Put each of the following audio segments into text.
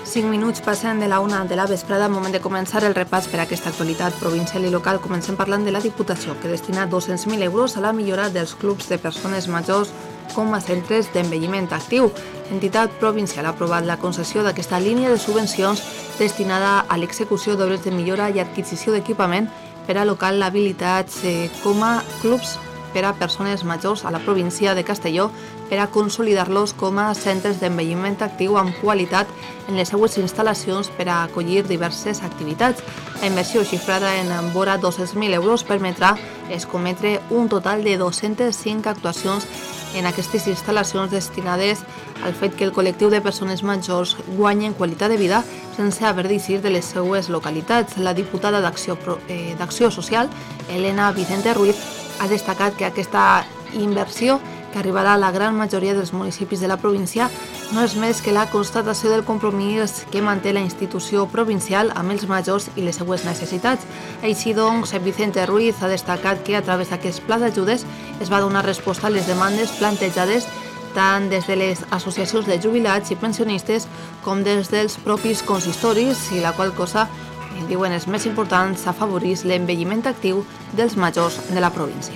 5 minuts passen de la 1 de la vesprada, moment de començar el repàs per a aquesta actualitat provincial i local. Comencem parlant de la Diputació, que destina 200.000 euros a la millora dels clubs de persones majors com a centres d'envelliment actiu. L'entitat provincial ha aprovat la concessió d'aquesta línia de subvencions destinada a l'execució d'obres de millora i adquisició d'equipament per a local habilitats com a clubs per a persones majors a la província de Castelló per a consolidar-los com a centres d'envelliment actiu amb qualitat en les seues instal·lacions per a acollir diverses activitats. La inversió xifrada en vora 200.000 euros permetrà escometre un total de 205 actuacions en aquestes instal·lacions destinades al fet que el col·lectiu de persones majors guanyi en qualitat de vida sense haver d'eixir de les seues localitats. La diputada d'Acció Social, Elena Vicente Ruiz, ha destacat que aquesta inversió, que arribarà a la gran majoria dels municipis de la província, no és més que la constatació del compromís que manté la institució provincial amb els majors i les seues necessitats. Així doncs, Vicente Ruiz ha destacat que a través d'aquest pla d'ajudes es va donar resposta a les demandes plantejades tant des de les associacions de jubilats i pensionistes com des dels propis consistoris, i la qual cosa, diuen, és més important, s'afavorís l'envelliment actiu dels majors de la província.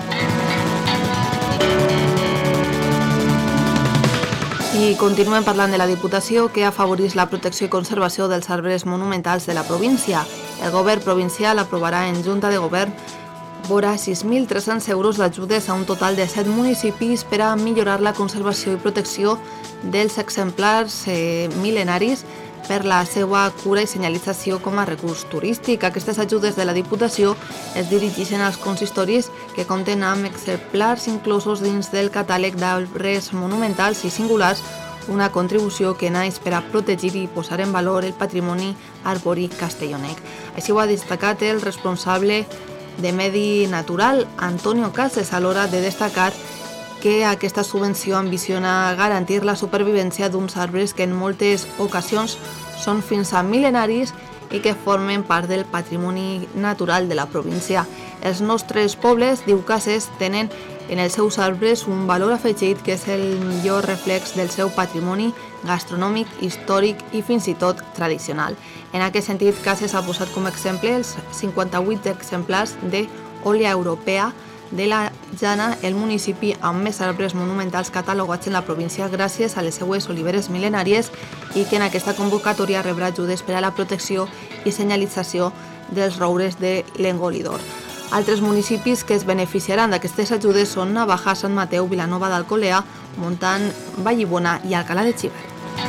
I continuem parlant de la Diputació, que afavorís la protecció i conservació dels arbres monumentals de la província. El govern provincial aprovarà en Junta de Govern vora 6.300 euros d'ajudes a un total de 7 municipis per a millorar la conservació i protecció dels exemplars mil·lenaris per la seva cura i senyalització com a recurs turístic. Aquestes ajudes de la Diputació es dirigeixen als consistoris que compten amb exemplars inclosos dins del catàleg d'arbres monumentals i singulars, una contribució que naix per a protegir i posar en valor el patrimoni arbòric castellonec. Així ho ha destacat el responsable de Medi Natural, Antonio Cases, a l'hora de destacar que aquesta subvenció ambiciona garantir la supervivència d'uns arbres que en moltes ocasions són fins a mil·lenaris i que formen part del patrimoni natural de la província. Els nostres pobles, diu Cases, tenen en els seus arbres un valor afegit que és el millor reflex del seu patrimoni gastronòmic, històric i fins i tot tradicional. En aquest sentit, Cases ha posat com a exemple els 58 exemplars d'òlia europea de la Jana, el municipi amb més arbres monumentals catalogats en la província gràcies a les seues oliveres mil·lenàries, i que en aquesta convocatòria rebrà ajudes per a la protecció i senyalització dels roures de l'engolidor. Altres municipis que es beneficiaran d'aquestes ajudes són Navaja, Sant Mateu, Vilanova d'Alcolea, Montant, Vallibona i Alcalà de Xivert.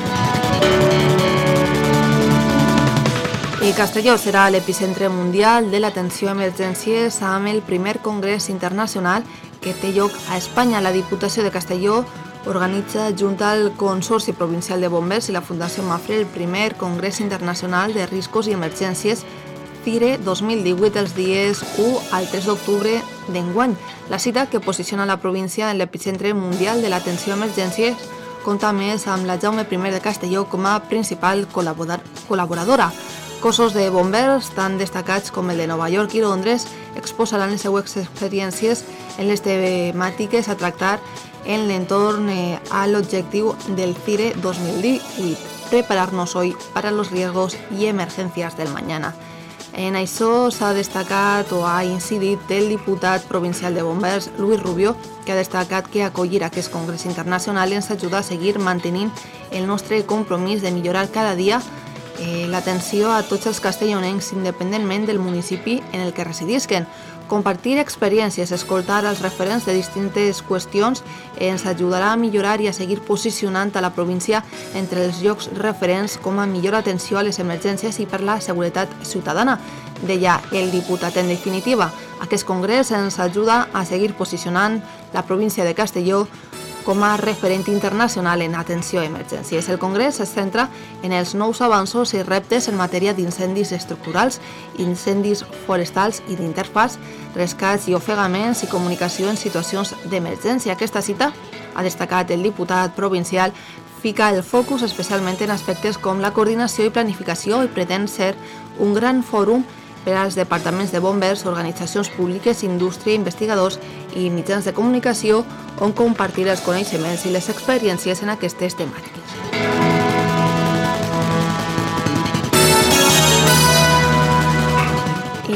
I Castelló serà l'epicentre mundial de l'atenció a emergències amb el primer congrés internacional que té lloc a Espanya. La Diputació de Castelló organitza, junt al Consorci Provincial de Bombers i la Fundació Mafre, el primer congrés internacional de riscos i emergències CIRE 2018 els dies 1 al 3 d'octubre d'enguany. La cita, que posiciona la província en l'epicentre mundial de l'atenció a emergències, compta més amb la Jaume I de Castelló com a principal col·laboradora. Cossos de bombers tan destacats com el de Nova York i Londres exposaran les seues experiències en les temàtiques a tractar en l'entorn a l'objectiu del CIRE 2018, prepararnos hoy para los riesgos y emergencias del mañana. En això s'ha destacat o ha incidit el diputat provincial de bombers, Luis Rubio, que ha destacat que acollir aquest congrés internacional ens ajuda a seguir mantenint el nostre compromís de millorar cada dia l'atenció a tots els castellonencs independentment del municipi en el que residisquen. Compartir experiències, escoltar els referents de distintes qüestions ens ajudarà a millorar i a seguir posicionant a la província entre els llocs referents com a millor atenció a les emergències i per la seguretat ciutadana. Deia el diputat. En definitiva, aquest congrés ens ajuda a seguir posicionant la província de Castelló com a referent internacional en atenció a emergències. El congrés es centra en els nous avanços i reptes en matèria d'incendis estructurals, incendis forestals i d'interfàs, rescats i ofegaments i comunicació en situacions d'emergència. Aquesta cita, ha destacat el diputat provincial, fica el focus especialment en aspectes com la coordinació i planificació i pretén ser un gran fòrum per als departaments de bombers, organitzacions públiques, indústria, investigadors i mitjans de comunicació on compartir els coneixements i les experiències en aquestes temàtiques.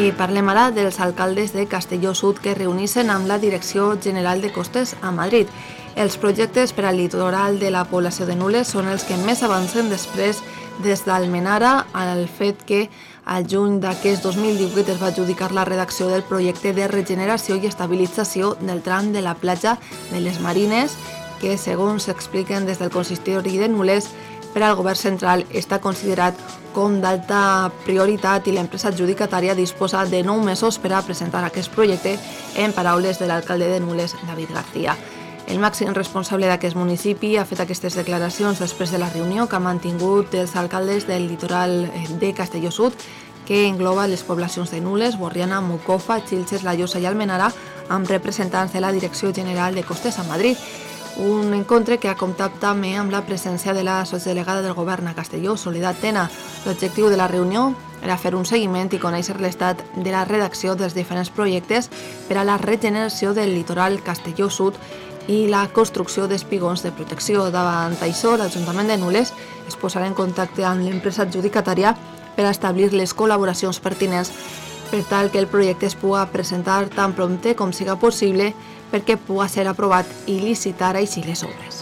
I parlem ara dels alcaldes de Castelló Sud que reunissen amb la Direcció General de Costes a Madrid. Els projectes per al litoral de la població de Nules són els que més avancen després des d'Almenara al fet que al juny d'aquest 2018 es va adjudicar la redacció del projecte de regeneració i estabilització del tram de la platja de les Marines, que, segons s'expliquen des del consistori de Nules, per al govern central està considerat com d'alta prioritat i l'empresa adjudicatària disposa de 9 mesos per a presentar aquest projecte, en paraules de l'alcalde de Nules, David García. El màxim responsable d'aquest municipi ha fet aquestes declaracions després de la reunió que han mantingut els alcaldes del litoral de Castelló Sud, que engloba les poblacions de Nules, Borriana, Moncofa, Xilxes, La Llosa i Almenara, amb representants de la Direcció General de Costes a Madrid. Un encontre que ha comptat també amb la presència de la sotsdelegada del govern a Castelló, Soledad Tena. L'objectiu de la reunió era fer un seguiment i conèixer l'estat de la redacció dels diferents projectes per a la regeneració del litoral Castelló Sud i la construcció d'espigons de protecció. Davant això, l'Ajuntament de Nules es posarà en contacte amb l'empresa adjudicatària per a establir les col·laboracions pertinents per tal que el projecte es pugui presentar tan prompte com siga possible perquè pugui ser aprovat i licitar així les obres.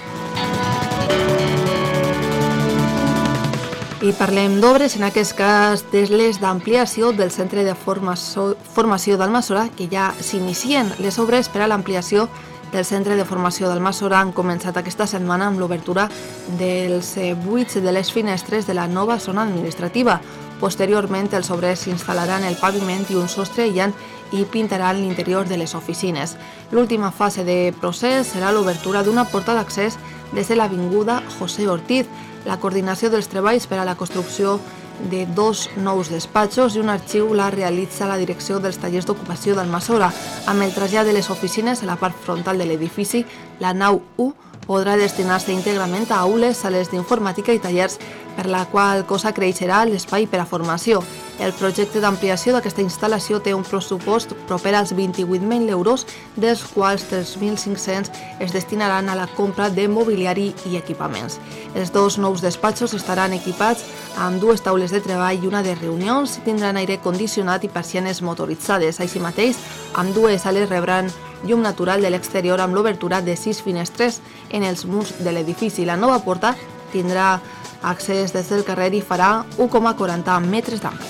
I parlem d'obres, en aquest cas de les d'ampliació del centre de formació d'Almassora, que ja s'inicien. Les obres per a l'ampliació del centre de formació d'Almassora han començat aquesta setmana amb l'obertura dels buits de les finestres de la nova zona administrativa. Posteriorment, els obrers instal·laran el paviment i un sostre aïllant i pintaran l'interior de les oficines. L'última fase de procés serà l'obertura d'una porta d'accés des de l'avinguda José Ortiz, la coordinació dels treballs per a la construcció de 2 nous despatxos i un arxiu la realitza la direcció dels tallers d'ocupació d'Almassora. Amb el trasllat de les oficines a la part frontal de l'edifici, la nau 1 podrà destinar-se íntegrament a aules, sales d'informàtica i tallers, per la qual cosa creixerà l'espai per a formació. El projecte d'ampliació d'aquesta instal·lació té un pressupost proper als 28.000 euros, dels quals 3.500 es destinaran a la compra de mobiliari i equipaments. Els 2 nous despatxos estaran equipats amb 2 taules de treball i una de reunions, tindran aire condicionat i persianes motoritzades. Així mateix, amb 2 sales rebran llum natural de l'exterior amb l'obertura de 6 finestres en els murs de l'edifici. La nova porta tindrà accés des del carrer i farà 1,40 metres d'ample.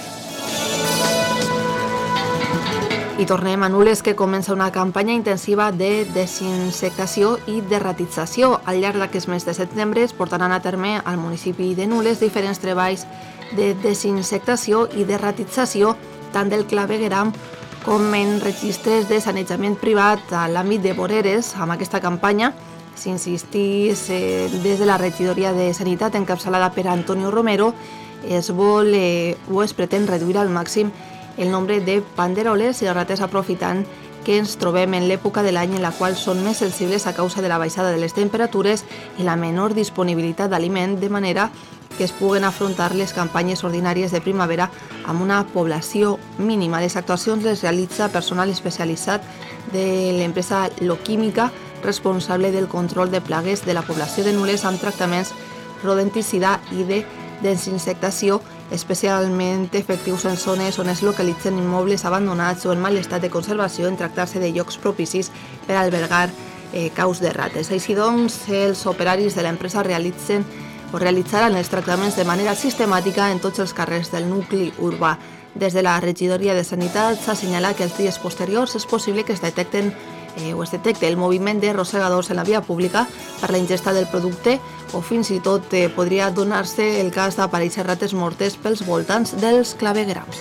I tornem a Nules, que comença una campanya intensiva de desinsectació i derratització. Al llarg d'aquest mes de setembre es portaran a terme al municipi de Nules diferents treballs de desinsectació i derratització tant del clavegueram com en registres de sanejament privat a l'àmbit de voreres. Amb aquesta campanya s'insistís des de la regidoria de Sanitat encapçalada per Antonio Romero, es vol o es pretén reduir al màxim el nombre de panderoles i rates, aprofitant que ens trobem en l'època de l'any en la qual són més sensibles a causa de la baixada de les temperatures i la menor disponibilitat d'aliment, de manera que es puguen afrontar les campanyes ordinàries de primavera amb una població mínima. Les actuacions les realitza personal especialitzat de l'empresa Loquímica, responsable del control de plagues de la població de Nules amb tractaments rodenticida i de desinsectació, especialment efectius en zones on es localitzen immobles abandonats o en mal estat de conservació, en tractar-se de llocs propicis per albergar caus de rates. Així doncs, els operaris de l'empresa realitzaran els tractaments de manera sistemàtica en tots els carrers del nucli urbà. Des de la regidoria de Sanitat s'ha assenyalat que els dies posteriors és possible que es detecte el moviment de rosegadors en la via pública per la ingesta del producte o fins i tot podria donar-se el cas d'aparèixer rates mortes pels voltants dels claveguerams.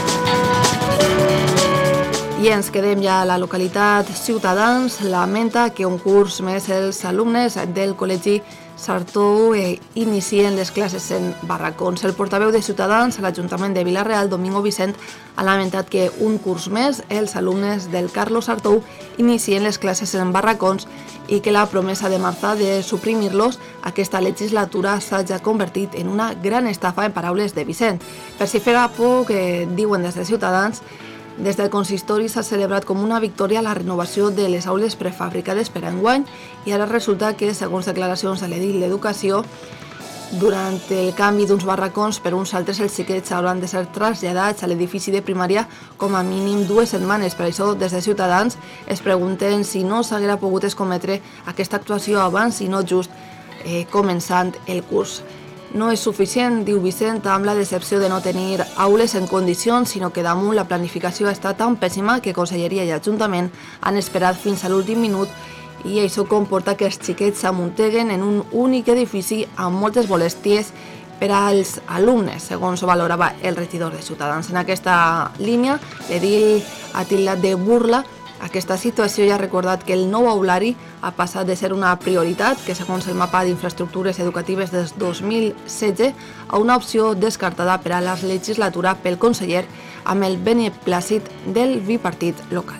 I ens quedem ja a la localitat. Ciutadans lamenta que un curs més els alumnes del Col·legi Sartou inicien les classes en barracons. El portaveu de Ciutadans a l'Ajuntament de Vila-real, Domingo Vicent, ha lamentat que un curs més els alumnes del Carlos Sartou inicien les classes en barracons i que la promesa de Marta de suprimir-los aquesta legislatura s'hagi convertit en una gran estafa, en paraules de Vicent. Per si fera por, que diuen des de Ciutadans, des del consistori s'ha celebrat com una victòria la renovació de les aules prefabricades per enguany i ara resulta que, segons declaracions de l'edil d'Educació, Durant el canvi d'uns barracons per uns altres, els xiquets hauran de ser traslladats a l'edifici de primària com a mínim 2 setmanes. Per això, des de Ciutadans, es pregunten si no s'haguera pogut escometre aquesta actuació abans i no just començant el curs. No és suficient, diu Vicent, amb la decepció de no tenir aules en condicions, sinó que damunt la planificació està tan pèssima que Conselleria i Ajuntament han esperat fins a l'últim minut i això comporta que els xiquets s'amunteguen en un únic edifici amb moltes molèsties per als alumnes, segons valorava el regidor de Ciutadans. En aquesta línia, l'edil ha tildat de burla aquesta situació i ha recordat que el nou aulari ha passat de ser una prioritat, que segons el mapa d'infraestructures educatives des 2016, a una opció descartada per a la legislatura pel conseller amb el beneplàcit del bipartit local.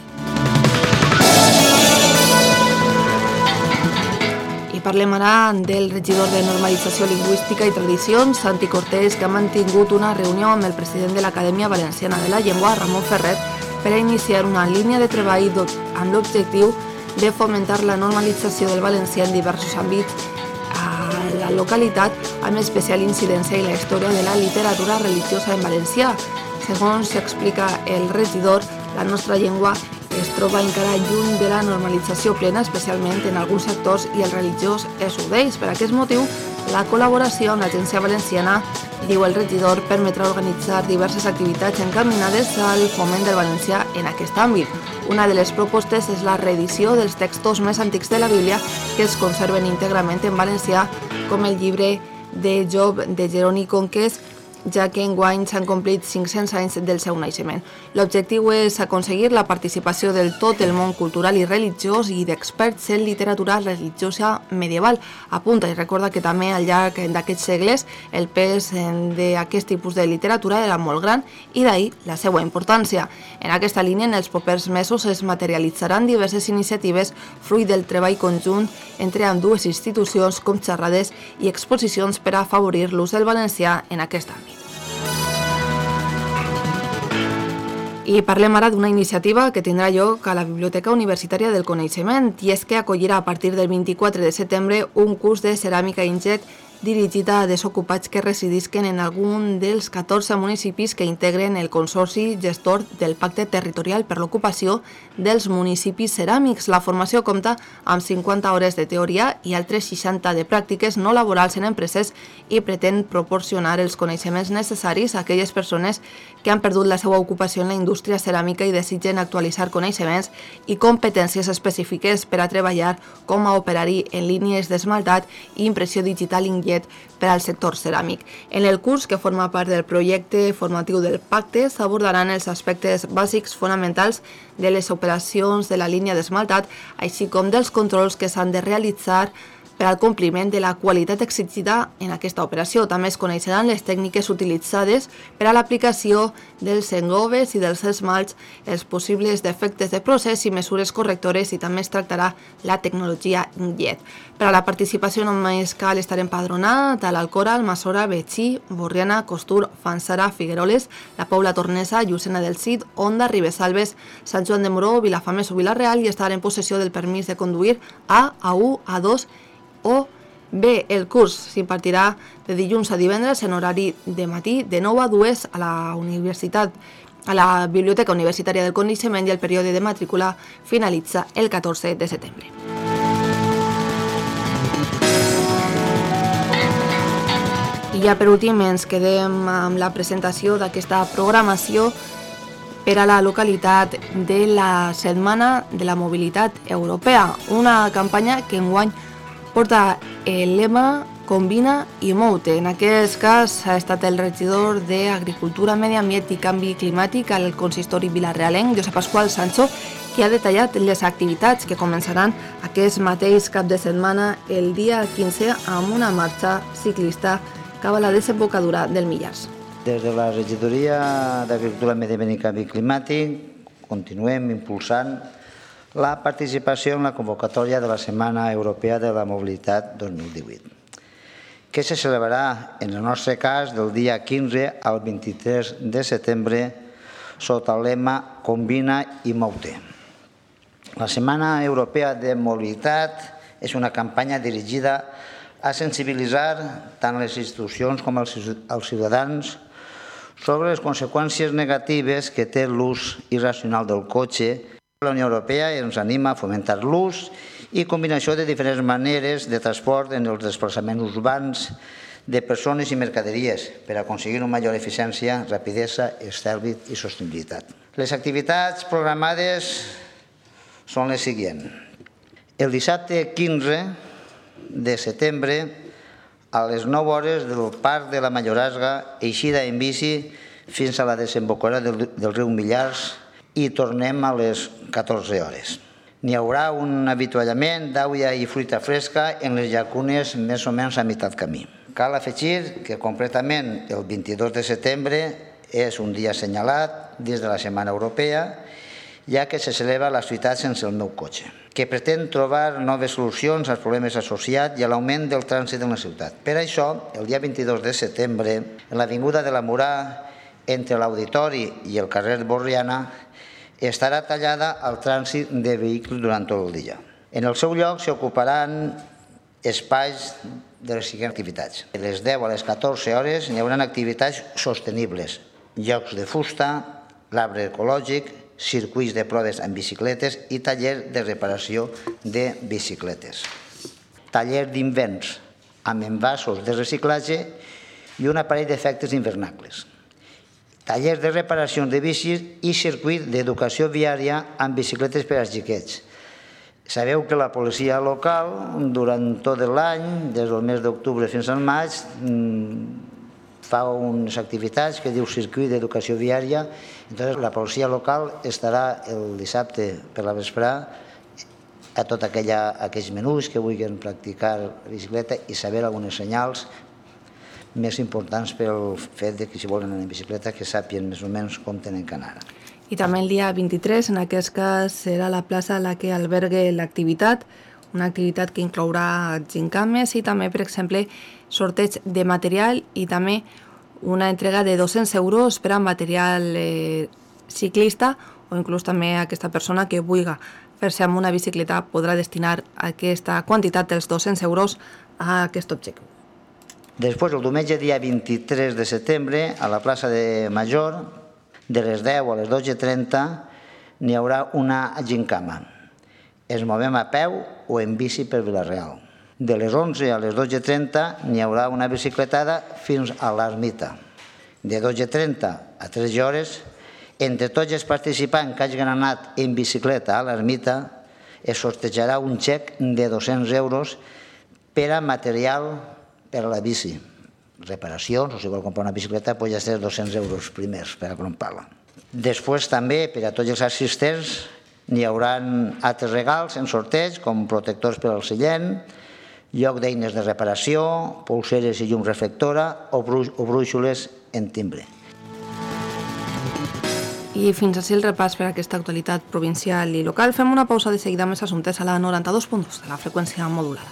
I parlem ara del regidor de Normalització Lingüística i Tradicions, Santi Cortés, que ha mantingut una reunió amb el president de l'Acadèmia Valenciana de la Llengua, Ramon Ferret, per a iniciar una línia de treball amb l'objectiu de fomentar la normalització del valencià en diversos àmbits a la localitat, amb especial incidència en la història de la literatura religiosa en valencià. Segons s'explica el regidor, la nostra llengua es troba encara lluny de la normalització plena, especialment en alguns sectors, i el religiós és un d'ells. Per aquest motiu, la col·laboració amb l'Agència Valenciana, diu el regidor, permetrà organitzar diverses activitats encaminades al foment del valencià en aquest àmbit. Una de les propostes és la reedició dels textos més antics de la Bíblia que es conserven íntegrament en valencià, com el llibre de Job de Jeroni Conques, ja que enguany s'han complit 500 anys del seu naixement. L'objectiu és aconseguir la participació del tot el món cultural i religiós i d'experts en literatura religiosa medieval. Apunta i recorda que també al llarg d'aquests segles el pes d'aquest tipus de literatura era molt gran i d'ahir la seva importància. En aquesta línia, en els propers mesos es materialitzaran diverses iniciatives fruit del treball conjunt entre ambdues institucions, com xerrades i exposicions per a afavorir l'ús del valencià en aquest àmbit. I parlem ara d'una iniciativa que tindrà lloc a la Biblioteca Universitària del Coneixement, i és que acollirà a partir del 24 de setembre un curs de ceràmica injet dirigit a desocupats que residisquen en algun dels 14 municipis que integren el Consorci Gestor del Pacte Territorial per l'Ocupació dels Municipis Ceràmics. La formació compta amb 50 hores de teoria i altres 60 de pràctiques no laborals en empreses i pretén proporcionar els coneixements necessaris a aquelles persones que han perdut la seva ocupació en la indústria ceràmica i desitgen actualitzar coneixements i competències específiques per a treballar com a operari en línies d'esmaltat i impressió digital injet per al sector ceràmic. En el curs, que forma part del projecte formatiu del pacte, s'abordaran els aspectes bàsics fonamentals de les operacions de la línia d'esmaltat, així com dels controls que s'han de realitzar per al compliment de la qualitat exigida en aquesta operació. També es coneixeran les tècniques utilitzades per a l'aplicació dels engoves i dels esmalts, els possibles defectes de procés i mesures correctores, i també es tractarà la tecnologia InJet. Per a la participació només cal estar empadronat a l'Alcora, Almassora, Betxí, Borriana, Costur, Fanzara, Figueroles, la Pobla Tornesa, Llucena del Cid, Onda, Ribesalbes, Sant Joan de Moró, Vilafamés o Vila-real, i estar en possessió del permís de conduir A, A1, A2 o B. El curs s'impartirà de dilluns a divendres en horari de matí de 9 a 2 a la Biblioteca Universitària del Coneixement, i el període de matrícula finalitza el 14 de setembre. I ja per últim ens quedem amb la presentació d'aquesta programació per a la localitat de la Setmana de la Mobilitat Europea, una campanya que enguany porta el lema Combina i Moute. En aquest cas ha estat el regidor d'Agricultura, Medi Ambient i Canvi Climàtic al consistori vilarealenc, Josep Pasqual Sancho, que ha detallat les activitats que començaran aquest mateix cap de setmana, el dia 15, amb una marxa ciclista cap a la desembocadura del Millars. Des de la regidoria d'Agricultura, Medi Ambient i Canvi Climàtic continuem impulsant la participació en la convocatòria de la Setmana Europea de la Mobilitat 2018, que se celebrarà, en el nostre cas, del dia 15 al 23 de setembre sota el lema Combina i Moute. La Setmana Europea de Mobilitat és una campanya dirigida a sensibilitzar tant les institucions com els ciutadans sobre les conseqüències negatives que té l'ús irracional del cotxe. La Unió Europea ens anima a fomentar l'ús i combinació de diferents maneres de transport en els desplaçaments urbans de persones i mercaderies per aconseguir una major eficiència, rapidesa, estalvi i sostenibilitat. Les activitats programades són les següents. El dissabte 15 de setembre, a les 9 hores del Parc de la Majoresga, eixida en bici fins a la desembocadura del riu Millars i tornem a les 14 hores. N'hi haurà un avituallament d'aigua i fruita fresca en les llacunes més o menys a meitat camí. Cal afegir que concretament el 22 de setembre és un dia assenyalat dins de la Setmana Europea, ja que se celebra la ciutat sense el meu cotxe, que pretén trobar noves solucions als problemes associats i a l'augment del trànsit en la ciutat. Per això, el dia 22 de setembre, en l'avinguda de la Murà, entre l'Auditori i el carrer Borriana, estarà tallada al trànsit de vehicles durant tot el dia. En el seu lloc s'ocuparan espais de les següents activitats. De les 10 a les 14 hores hi haurà activitats sostenibles, llocs de fusta, l'arbre ecològic, circuits de proves amb bicicletes i taller de reparació de bicicletes. Taller d'invents amb envasos de reciclatge i un aparell d'efectes invernacles. Taller de reparació de bicis i circuit d'educació viària amb bicicletes per als xiquets. Sabeu que la policia local, durant tot l'any, des del mes d'octubre fins al maig, fa unes activitats que diu circuit d'educació viària. Entonces, la policia local estarà el dissabte per la vesprà a tots aquells menús que vulguin practicar bicicleta i saber algunes senyals més importants pel fet que si volen anar en bicicleta que sàpien més o menys com tenen que anar. I també el dia 23, en aquest cas, serà la plaça la que albergue l'activitat, una activitat que inclourà gincames i també, per exemple, sorteig de material i també una entrega de 200 euros per a material ciclista o inclús també aquesta persona que vulgui fer-se amb una bicicleta podrà destinar aquesta quantitat dels 200 euros a aquest objectiu. Després, el diumenge dia 23 de setembre, a la plaça de Major, de les 10 a les 12:30, n'hi haurà una gincama. Ens movem a peu o en bici per Vila-real. De les 11 a les 12:30 n'hi haurà una bicicletada fins a l'Ermita. De 12:30 a 13 hores, entre tots els participants que hagin anat en bicicleta a l'Ermita, es sortejarà un xec de 200 euros per a material per a la bici. Reparacions, o si vol comprar una bicicleta, pot ja ser 200 euros primers per a comprar-la. Després també, per a tots els assistents, n'hi haurà altres regals en sorteig, com protectors per al seient, lloc d'eines de reparació, polseres i llum reflectora o brúixoles en timbre. I fins així el repàs per a aquesta actualitat provincial i local. Fem una pausa de seguida més assumptes a la 92.2 de la freqüència modulada.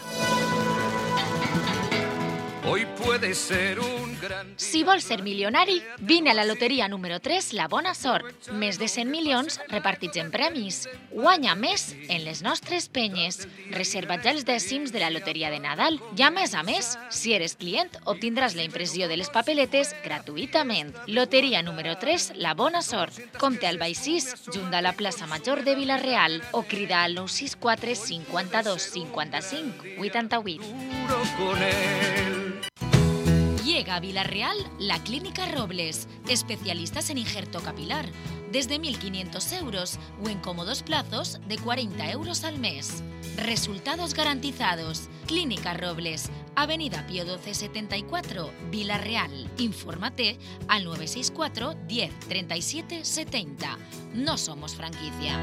Hoy puede ser un gran... Si vols ser milionari, vine a la loteria número 3, La Bona Sort. Més de 100 milions repartits en premis. Guanya més en les nostres penyes. Reserva ja els dècims de la loteria de Nadal. I a més, si eres client, obtindràs la impressió de les papeletes gratuïtament. Loteria número 3, La Bona Sort. Compte al Baix 6, junt a la plaça Major de Vila-real, o crida al 964 52 55 88. Con él. Llega a Vila-real la Clínica Robles, especialistas en injerto capilar, desde 1.500 euros o en cómodos plazos de 40 euros al mes. Resultados garantizados. Clínica Robles, Avenida Pío XII 74, Vila-real. Infórmate al 964 10 37 70. No somos franquicia.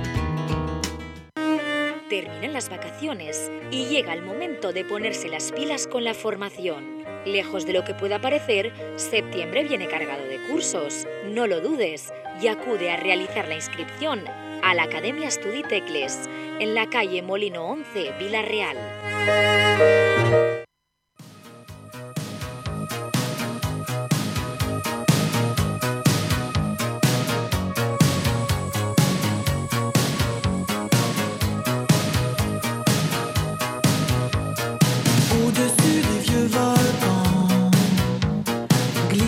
Terminan las vacaciones y llega el momento de ponerse las pilas con la formación. Lejos de lo que pueda parecer, septiembre viene cargado de cursos. No lo dudes y acude a realizar la inscripción a la Academia Estudi Tecles, en la calle Molino 11, Vila-real. Au-dessus des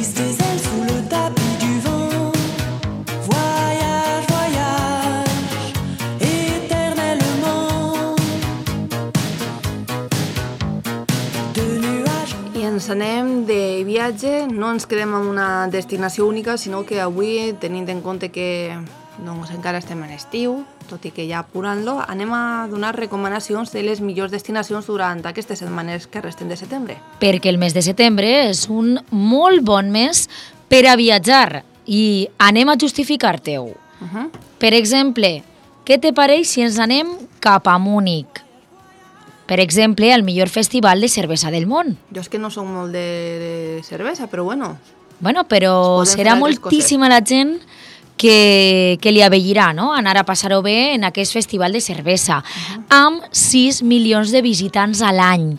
glisse des ailes sous le tapis du vent. Voyage, voyage, éternellement. De nuages. I ens anem de viatge, no ens quedem en una destinació única, sinó que avui, tenint en compte que doncs, encara estem en estiu, tot i que ja apurant-lo, anem a donar recomanacions de les millors destinacions durant aquestes setmanes que resten de setembre. Perquè el mes de setembre és un molt bon mes per a viatjar i anem a justificar-te-ho. Per exemple, què te pareix si ens anem cap a Múnich? Per exemple, al millor festival de cervesa del món. Jo és que no soc molt de cervesa, però bueno. Bueno, però Es poden serà fer altres moltíssima la gent que li avellirà, no?, anar a passar-ho bé en aquest festival de cervesa, amb 6 milions de visitants a l'any,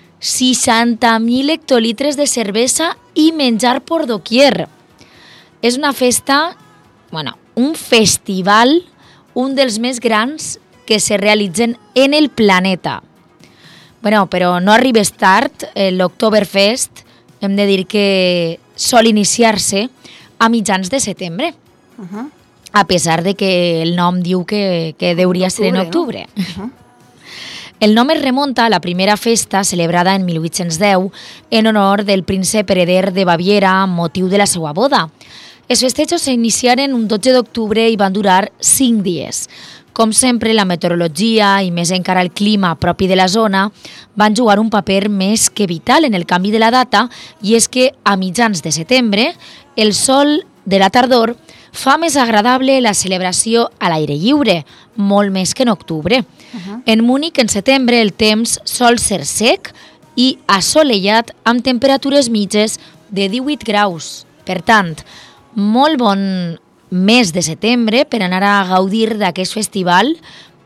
60.000 hectolitres de cervesa i menjar por doquier. És una festa, bueno, un festival, un dels més grans que se realitzen en el planeta. Bueno, però no arribes tard, l'Oktoberfest, hem de dir que sol iniciar-se a mitjans de setembre, a pesar de que el nom diu que deuria ser en octubre. No? El nom es remunta a la primera festa celebrada en 1810 en honor del príncep hereder de Baviera amb motiu de la seva boda. Els festejos s'iniciaren un 12 d'octubre i van durar 5 dies. Com sempre, la meteorologia i més encara el clima propi de la zona van jugar un paper més que vital en el canvi de la data, i és que a mitjans de setembre el sol de la tardor fa més agradable la celebració a l'aire lliure, molt més que en octubre. En Múnich, en setembre, el temps sol ser sec i assolellat amb temperatures mitges de 18 graus. Per tant, molt bon mes de setembre per anar a gaudir d'aquest festival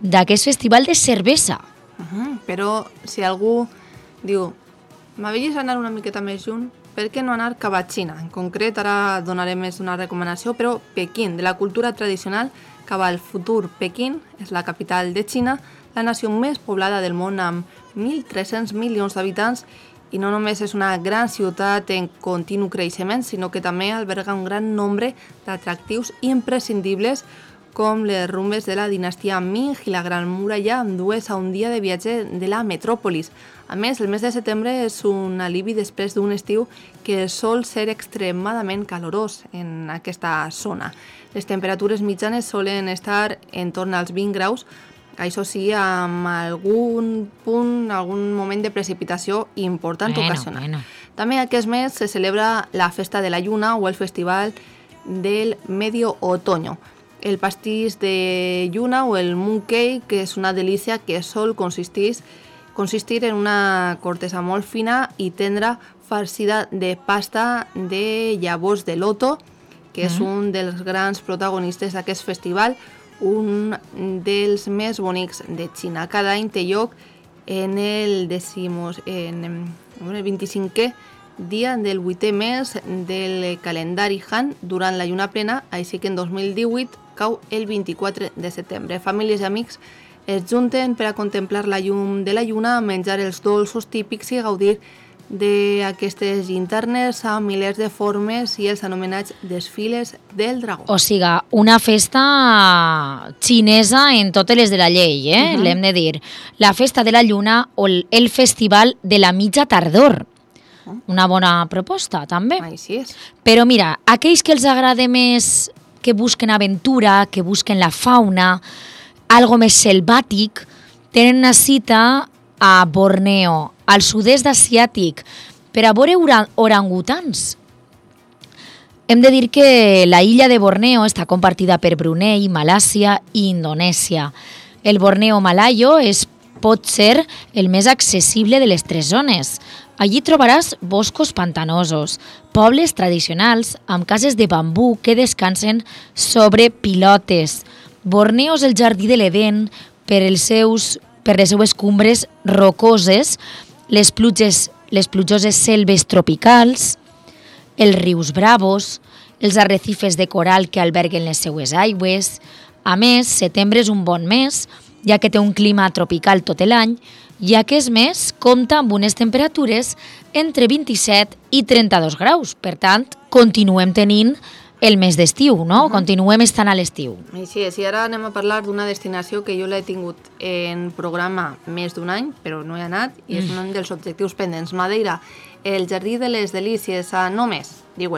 de cervesa. Però si algú diu m'avellis anar una miqueta més junt, per què no anar cap a Xina? En concret, ara donaré més una recomanació, però Pequín, de la cultura tradicional cap al futur. Pequín és la capital de Xina, la nació més poblada del món amb 1.300 milions d'habitants, i no només és una gran ciutat en continu creixement, sinó que també alberga un gran nombre d'atractius imprescindibles com les rumbes de la dinastia Ming i la Gran Muralla, amb dues a un dia de viatge de la metròpolis. A més, el mes de setembre és un alivi després d'un estiu que sol ser extremadament calorós en aquesta zona. Les temperatures mitjanes solen estar en torn als 20 graus, això sí, amb algun moment de precipitació important ocasional. També aquest mes se celebra la Festa de la Lluna o el Festival del Medio Otoño. El pastís de lluna o el mooncake, que és una delícia que sol consistir en una cortesa molt fina i tendra farcida de pasta de llavors de loto, que és un dels grans protagonistes d'aquest festival, un dels més bonics de Xina. Cada any té lloc en el 25è dia del 8è mes del calendari Han durant la lluna plena, així que en 2018 cau el 24 de setembre. Famílies i amics es junten per a contemplar la llum de la lluna, menjar els dolços típics i gaudir d'aquestes llinternes amb milers de formes i els anomenats desfiles del dragó. O sigui, una festa xinesa en totes les de la llei, l'hem de dir. La festa de la lluna o el festival de la mitja tardor. Una bona proposta, també. Així és. Però mira, aquells que els agrada més, que busquen aventura, que busquen la fauna, algo més selvàtic, tenen una cita a Borneo, al sud-est asiàtic, per a veure orangutans. Hem de dir que la illa de Borneo està compartida per Brunei, Malàsia i Indonèsia. El Borneo malaio pot ser el més accessible de les tres zones. Allí trobaràs boscos pantanosos, pobles tradicionals amb cases de bambú que descansen sobre pilotes. Borneo és el jardí de l'Edén per les seues cumbres rocoses, les plujoses selves tropicals, els rius bravos, els arrecifes de coral que alberguen les seues aigües. A més, setembre és un bon mes, ja que té un clima tropical tot l'any, i aquest mes compta amb unes temperatures entre 27 i 32 graus. Per tant, continuem tenint el mes d'estiu, no? Continuem estant a l'estiu. Així és, i ara anem a parlar d'una destinació que jo l'he tingut en programa més d'un any, però no he anat, i és un dels objectius pendents. Madeira, el Jardí de les Delícies, a només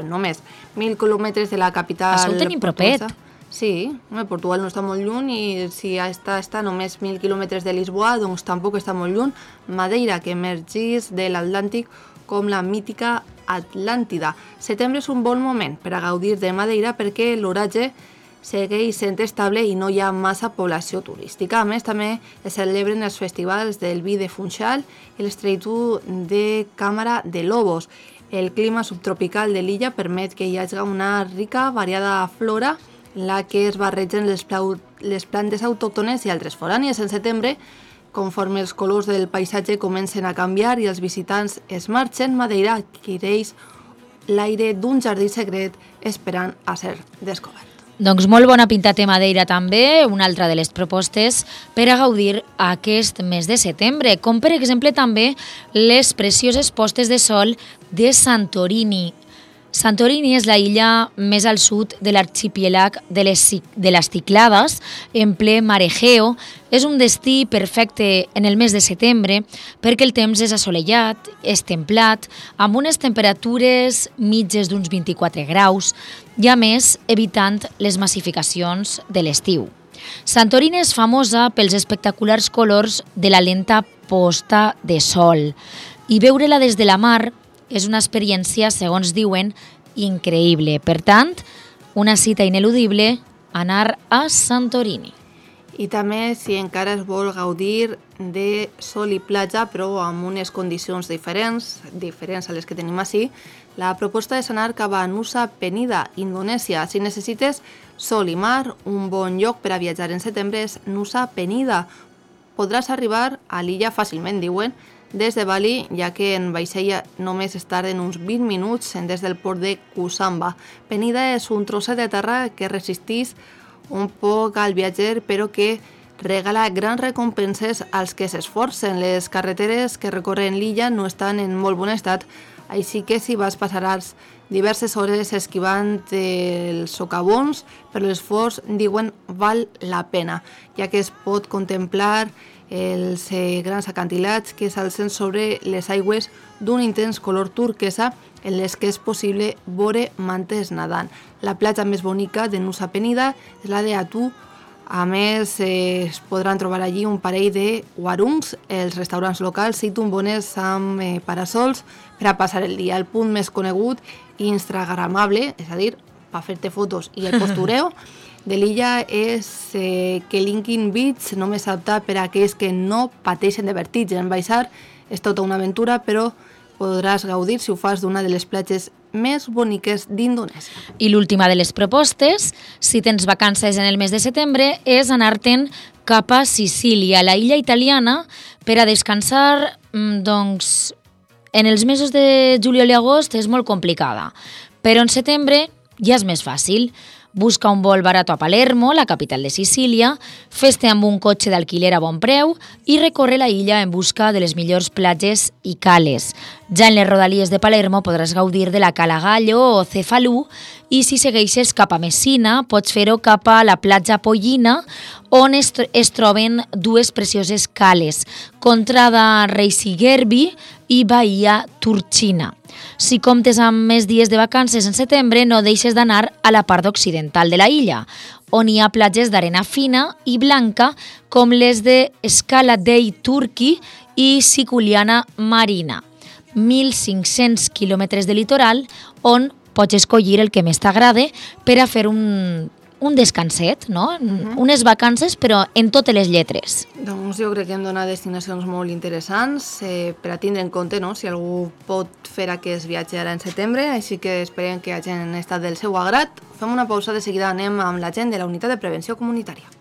1.000 quilòmetres de la capital. Això ho tenim propet. Sí, Portugal no està molt lluny i si està a només 1.000 quilòmetres de Lisboa, doncs tampoc està molt lluny. Madeira, que emergís de l'Atlàntic com la mítica Atlàntida. Setembre és un bon moment per a gaudir de Madeira perquè l'oratge segueix sent estable i no hi ha massa població turística. A més, també es celebren els festivals del vi de Funchal i l'estreitu de Càmara de Lobos. El clima subtropical de l'illa permet que hi hagi una rica, variada flora en la que es barregen les plantes autòctones i altres forànies. En setembre, conforme els colors del paisatge comencen a canviar i els visitants es marxen, Madeira adquireix l'aire d'un jardí secret esperant a ser descobert. Doncs molt bona pinta té Madeira també, una altra de les propostes per a gaudir aquest mes de setembre, com per exemple també les precioses postes de sol de Santorini. Santorini és la illa més al sud de l'arxipèlag de les Cíclades, en ple mar Egeo. És un destí perfecte en el mes de setembre perquè el temps és assolellat, és templat, amb unes temperatures mitges d'uns 24 graus i, a més, evitant les massificacions de l'estiu. Santorini és famosa pels espectaculars colors de la lenta posta de sol i veure-la des de la mar és una experiència, segons diuen, increïble. Per tant, una cita ineludible, anar a Santorini. I també, si encara es vol gaudir de sol i platja, però amb unes condicions diferents a les que tenim així, la proposta és anar cap a Nusa Penida, Indonèsia. Si necessites sol i mar, un bon lloc per a viatjar en setembre és Nusa Penida. Podràs arribar a l'illa fàcilment, diuen, des de Bali, ja que en vaixell només es tarden uns 20 minuts des del port de Kusamba. Penida és un trosset de terra que resisteix un poc al viatger, però que regala grans recompenses als que s'esforcen. Les carreteres que recorren l'illa no estan en molt bon estat, així que si vas passaràs diverses hores esquivant els socavons, però l'esforç, diuen, val la pena, ja que es pot contemplar els grans acantilats que s'alcen sobre les aigües d'un intens color turquesa en les que és possible veure mantes nedant. La platja més bonica de Nusa Penida és la de Atu. A més, es podran trobar allí un parell de warungs. Els restaurants locals situen bones amb parasols per a passar el dia. El punt més conegut i instagramable, és a dir, per fer-te fotos i el postureo, de l'illa és que Lincoln Beach només s'adapta per a aquells que no pateixen de vertigen. Baixar és tota una aventura, però podràs gaudir si ho fas d'una de les platges més boniques d'Indonèsia. I l'última de les propostes, si tens vacances en el mes de setembre, és anar-te'n cap a Sicília, la illa italiana, per a descansar. Doncs en els mesos de juliol i agost és molt complicada, però en setembre ja és més fàcil. Busca un vol barat a Palermo, la capital de Sicília, fes-te amb un cotxe d'alquiler a bon preu i recorre la illa en busca de les millors platges i cales. Ja en les rodalies de Palermo podràs gaudir de la Cala Gallo o Cefalù i si segueixes cap a Messina pots fer-ho cap a la platja Pollina, on es troben dues precioses cales, Contrada Reisigerbi i Bahia Turcina. Si comptes amb més dies de vacances en setembre, no deixes d'anar a la part occidental de la illa, on hi ha platges d'arena fina i blanca com les de Scala dei Turchi i Siculiana Marina. 1.500 quilòmetres de litoral on pots escollir el que més t'agrada per a fer un descanset, no? Unes vacances, però en totes les lletres. Doncs jo crec que hem donat destinacions molt interessants per a tindre en compte, no?, si algú pot fer aquest viatge ara en setembre, així que esperem que hagin estat del seu agrat. Fem una pausa, de seguida anem amb la gent de la Unitat de Prevenció Comunitària.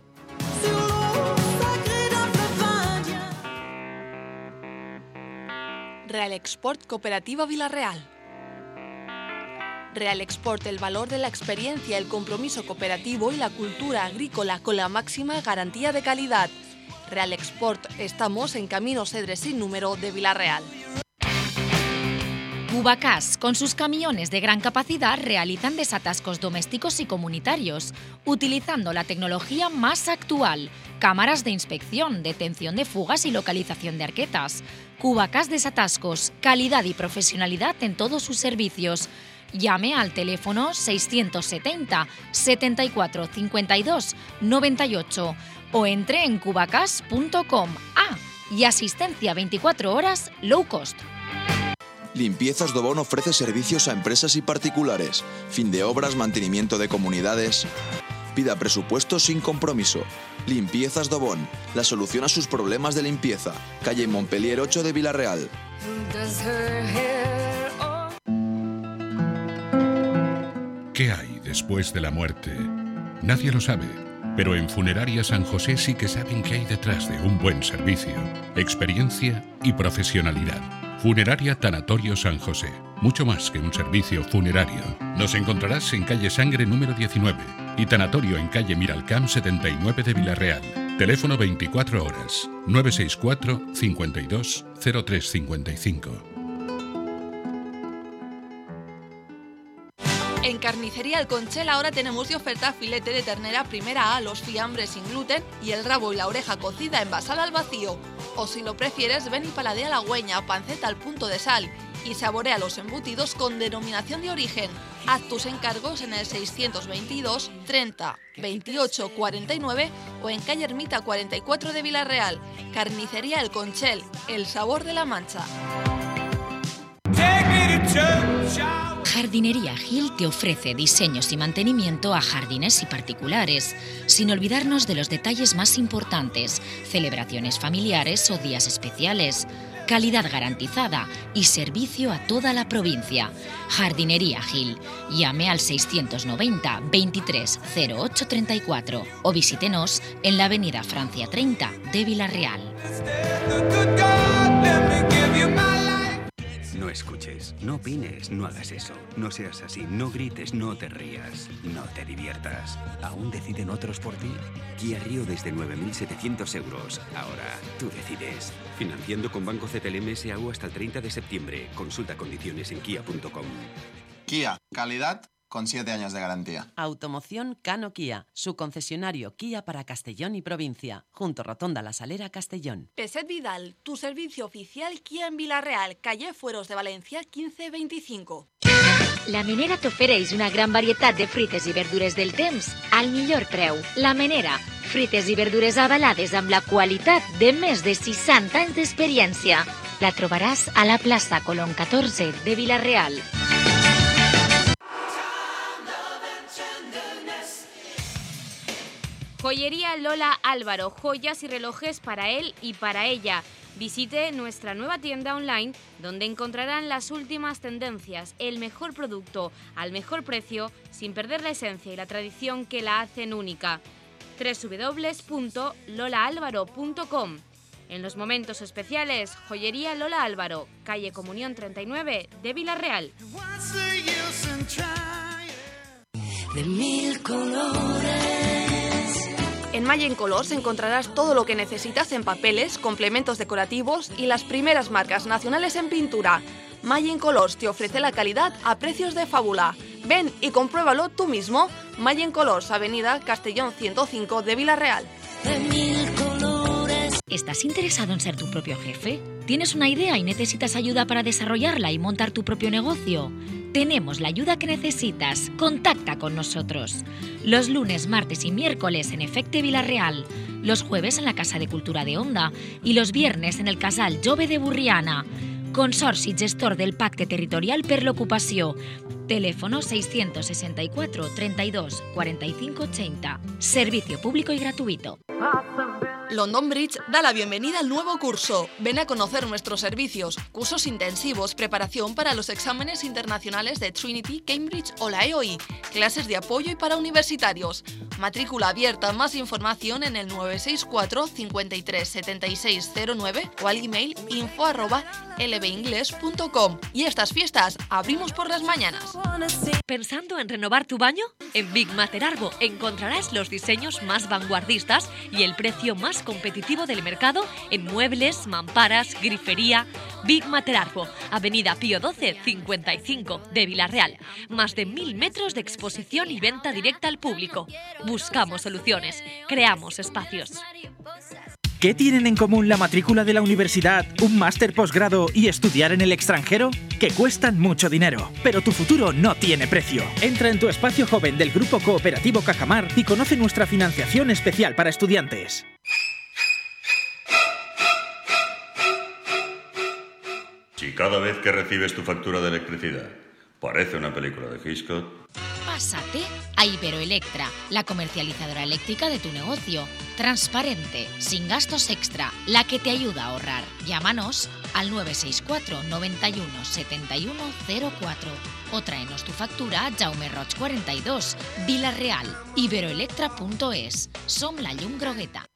Real Export Cooperativa Vila-real. Real Export, el valor de la experiencia, el compromiso cooperativo y la cultura agrícola con la máxima garantía de calidad. Real Export, estamos en Camino Cedres sin número de Vila-real. Cubacas, con sus camiones de gran capacidad, realizan desatascos domésticos y comunitarios, utilizando la tecnología más actual, cámaras de inspección, detención de fugas y localización de arquetas. Cubacas Desatascos, calidad y profesionalidad en todos sus servicios. Llame al teléfono 670 74 52 98 o entre en cubacas.com. Y asistencia 24 horas low cost. Limpiezas Dobón ofrece servicios a empresas y particulares, fin de obras, mantenimiento de comunidades. Pida presupuesto sin compromiso. Limpiezas Dobón, la solución a sus problemas de limpieza. Calle Montpellier 8 de Villarreal. ¿Qué hay después de la muerte? Nadie lo sabe, pero en Funeraria San José sí que saben qué hay detrás de un buen servicio, experiencia y profesionalidad. Funeraria Tanatorio San José, mucho más que un servicio funerario. Nos encontrarás en calle Sangre número 19 y Tanatorio en calle Miralcamp 79 de Villarreal. Teléfono 24 horas, 964 52 0355. En Carnicería El Conchel ahora tenemos de oferta filete de ternera primera A, los fiambres sin gluten y el rabo y la oreja cocida envasada al vacío. O si lo prefieres, ven y paladea la güeña, panceta al punto de sal y saborea los embutidos con denominación de origen. Haz tus encargos en el 622 30 28 49 o en calle Ermita 44 de Villarreal. Carnicería El Conchel, el sabor de la Mancha. Jardinería Gil te ofrece diseños y mantenimiento a jardines y particulares, sin olvidarnos de los detalles más importantes, celebraciones familiares o días especiales, calidad garantizada y servicio a toda la provincia. Jardinería Gil. Llame al 690 23 08 34 o visítenos en la avenida Francia 30 de Villarreal. No escuches, no opines, no hagas eso. No seas así, no grites, no te rías, no te diviertas. ¿Aún deciden otros por ti? Kia Rio desde 9.700 euros. Ahora, tú decides. Financiando con Banco CTLM SAU hasta el 30 de septiembre. Consulta condiciones en kia.com. Kia, calidad con 7 años de garantía. Automoción Cano Kia, su concesionario Kia para Castellón y provincia, junto Rotonda La Salera, Castellón. Peset Vidal, tu servicio oficial Kia en Villarreal, calle Fueros de Valencia 1525. La Menera t'ofereix una gran varietat de fruites i verdures del temps al millor preu. La Menera, fruites i verdures avalades amb la qualitat de més de 60 anys d'experiència. La trobaràs a la plaça Colón 14 de Villarreal. Joyería Lola Álvaro, joyas y relojes para él y para ella. Visite nuestra nueva tienda online donde encontrarán las últimas tendencias, el mejor producto al mejor precio sin perder la esencia y la tradición que la hacen única. www.lolaalvaro.com. En los momentos especiales, Joyería Lola Álvaro, calle Comunión 39 de Villarreal. De mil colores. En Mayen Colors encontrarás todo lo que necesitas en papeles, complementos decorativos y las primeras marcas nacionales en pintura. Mayen Colors te ofrece la calidad a precios de fábula. Ven y compruébalo tú mismo. Mayen Colors, avenida Castellón 105 de Villarreal. ¿Estás interesado en ser tu propio jefe? ¿Tienes una idea y necesitas ayuda para desarrollarla y montar tu propio negocio? Tenemos la ayuda que necesitas. Contacta con nosotros. Los lunes, martes y miércoles en Efecte Villarreal. Los jueves en la Casa de Cultura de Onda. Y los viernes en el Casal Jove de Burriana. Consorci gestor del Pacte Territorial per l'Ocupació. Teléfono 664 32 45 80. Servicio público y gratuito. London Bridge da la bienvenida al nuevo curso. Ven a conocer nuestros servicios, cursos intensivos, preparación para los exámenes internacionales de Trinity, Cambridge o la EOI, clases de apoyo y para universitarios. Matrícula abierta. Más información en el 964 53 76 09 o al email info@lbingles.com. Y estas fiestas abrimos por las mañanas. ¿Pensando en renovar tu baño? En Big Mater Arbo encontrarás los diseños más vanguardistas y el precio más competitivo del mercado en muebles, mamparas, grifería. Big Mater Arbo, Avenida Pío XII 55 de Vila-real. Más de 1000 metros de exposición y venta directa al público. Buscamos soluciones, creamos espacios. ¿Qué tienen en común la matrícula de la universidad, un máster posgrado y estudiar en el extranjero? Que cuestan mucho dinero, pero tu futuro no tiene precio. Entra en tu espacio joven del Grupo Cooperativo Cajamar y conoce nuestra financiación especial para estudiantes. Si cada vez que recibes tu factura de electricidad parece una película de Hitchcock... Pásate a Iberoelectra, la comercializadora eléctrica de tu negocio. Transparente, sin gastos extra, la que te ayuda a ahorrar. Llámanos al 964 91 71 04 o tráenos tu factura a Jaume Roig 42, Vila-real, iberoelectra.es. Som la llum grogueta.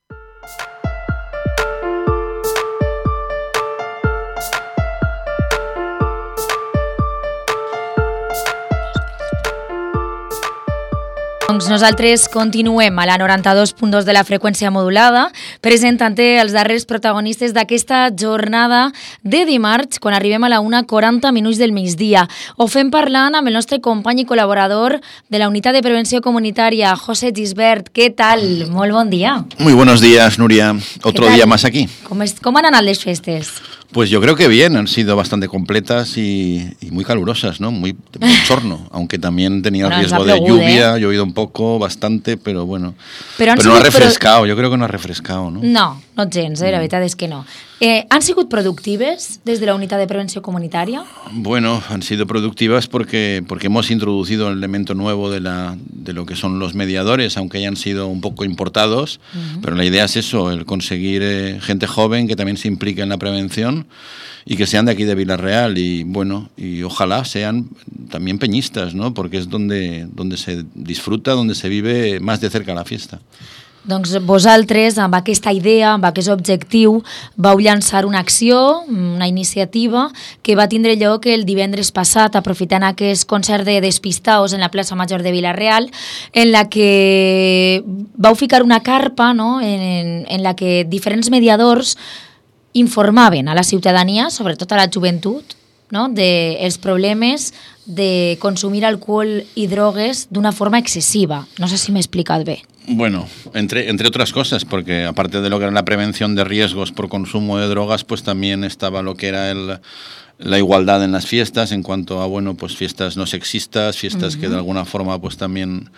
Doncs nosaltres continuem a la 92.2 de la freqüència modulada, presentant els darrers protagonistes d'aquesta jornada de dimarts, quan arribem a la 1:40 del migdia. Ho fem parlant amb el nostre company i col·laborador de la Unitat de Prevenció Comunitària, José Gisbert. ¿Qué tal? Molt bon dia. Muy buenos días, Nuria. Otro día más aquí. Com han anat les festes? Pues yo creo que bien, han sido bastante completas y muy calurosas, ¿no? Muy bochorno, aunque también tenía riesgo de lluvia, ha llovido un poco, bastante, pero bueno. Pero no ha refrescado, yo creo que no ha refrescado, ¿no? No gens, la veritat és que no. ¿Han sigut productives desde la Unitat de Prevenció Comunitària? Bueno, han sido productivas porque hemos introducido el elemento nuevo de lo que son los mediadores, aunque hayan sido un poco importados, pero la idea es eso, el conseguir gente joven que también se implique en la prevención y que sean de aquí de Vila-real y bueno, y ojalá sean también peñistas, ¿no? Porque es donde se disfruta, donde se vive más de cerca la fiesta. Doncs vosaltres, amb aquesta idea, amb aquest objectiu, vau llançar una acció, una iniciativa que va tindre lloc el divendres passat, aprofitant aquest concert de Despistaos en la plaça Major de Vila-real, en la que vau ficar una carpa, no?, en la que diferents mediadors informaven a la ciutadania, sobretot a la joventut, no?, dels problemes de consumir alcohol i drogues d'una forma excesiva. No sé si m'he explicat bé. Bueno, entre otras cosas, porque aparte de lo que era la prevención de riesgos por consumo de drogas, pues también estaba lo que era la igualdad en las fiestas, en cuanto a, bueno, pues fiestas no sexistas, fiestas que de alguna forma pues también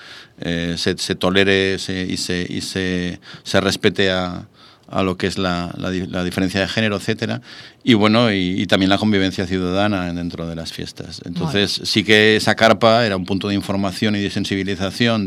se tolere y se respete a lo que es la diferencia de género, etcétera, y bueno, y también la convivencia ciudadana dentro de las fiestas. Entonces, sí que esa carpa era un punto de información y de sensibilización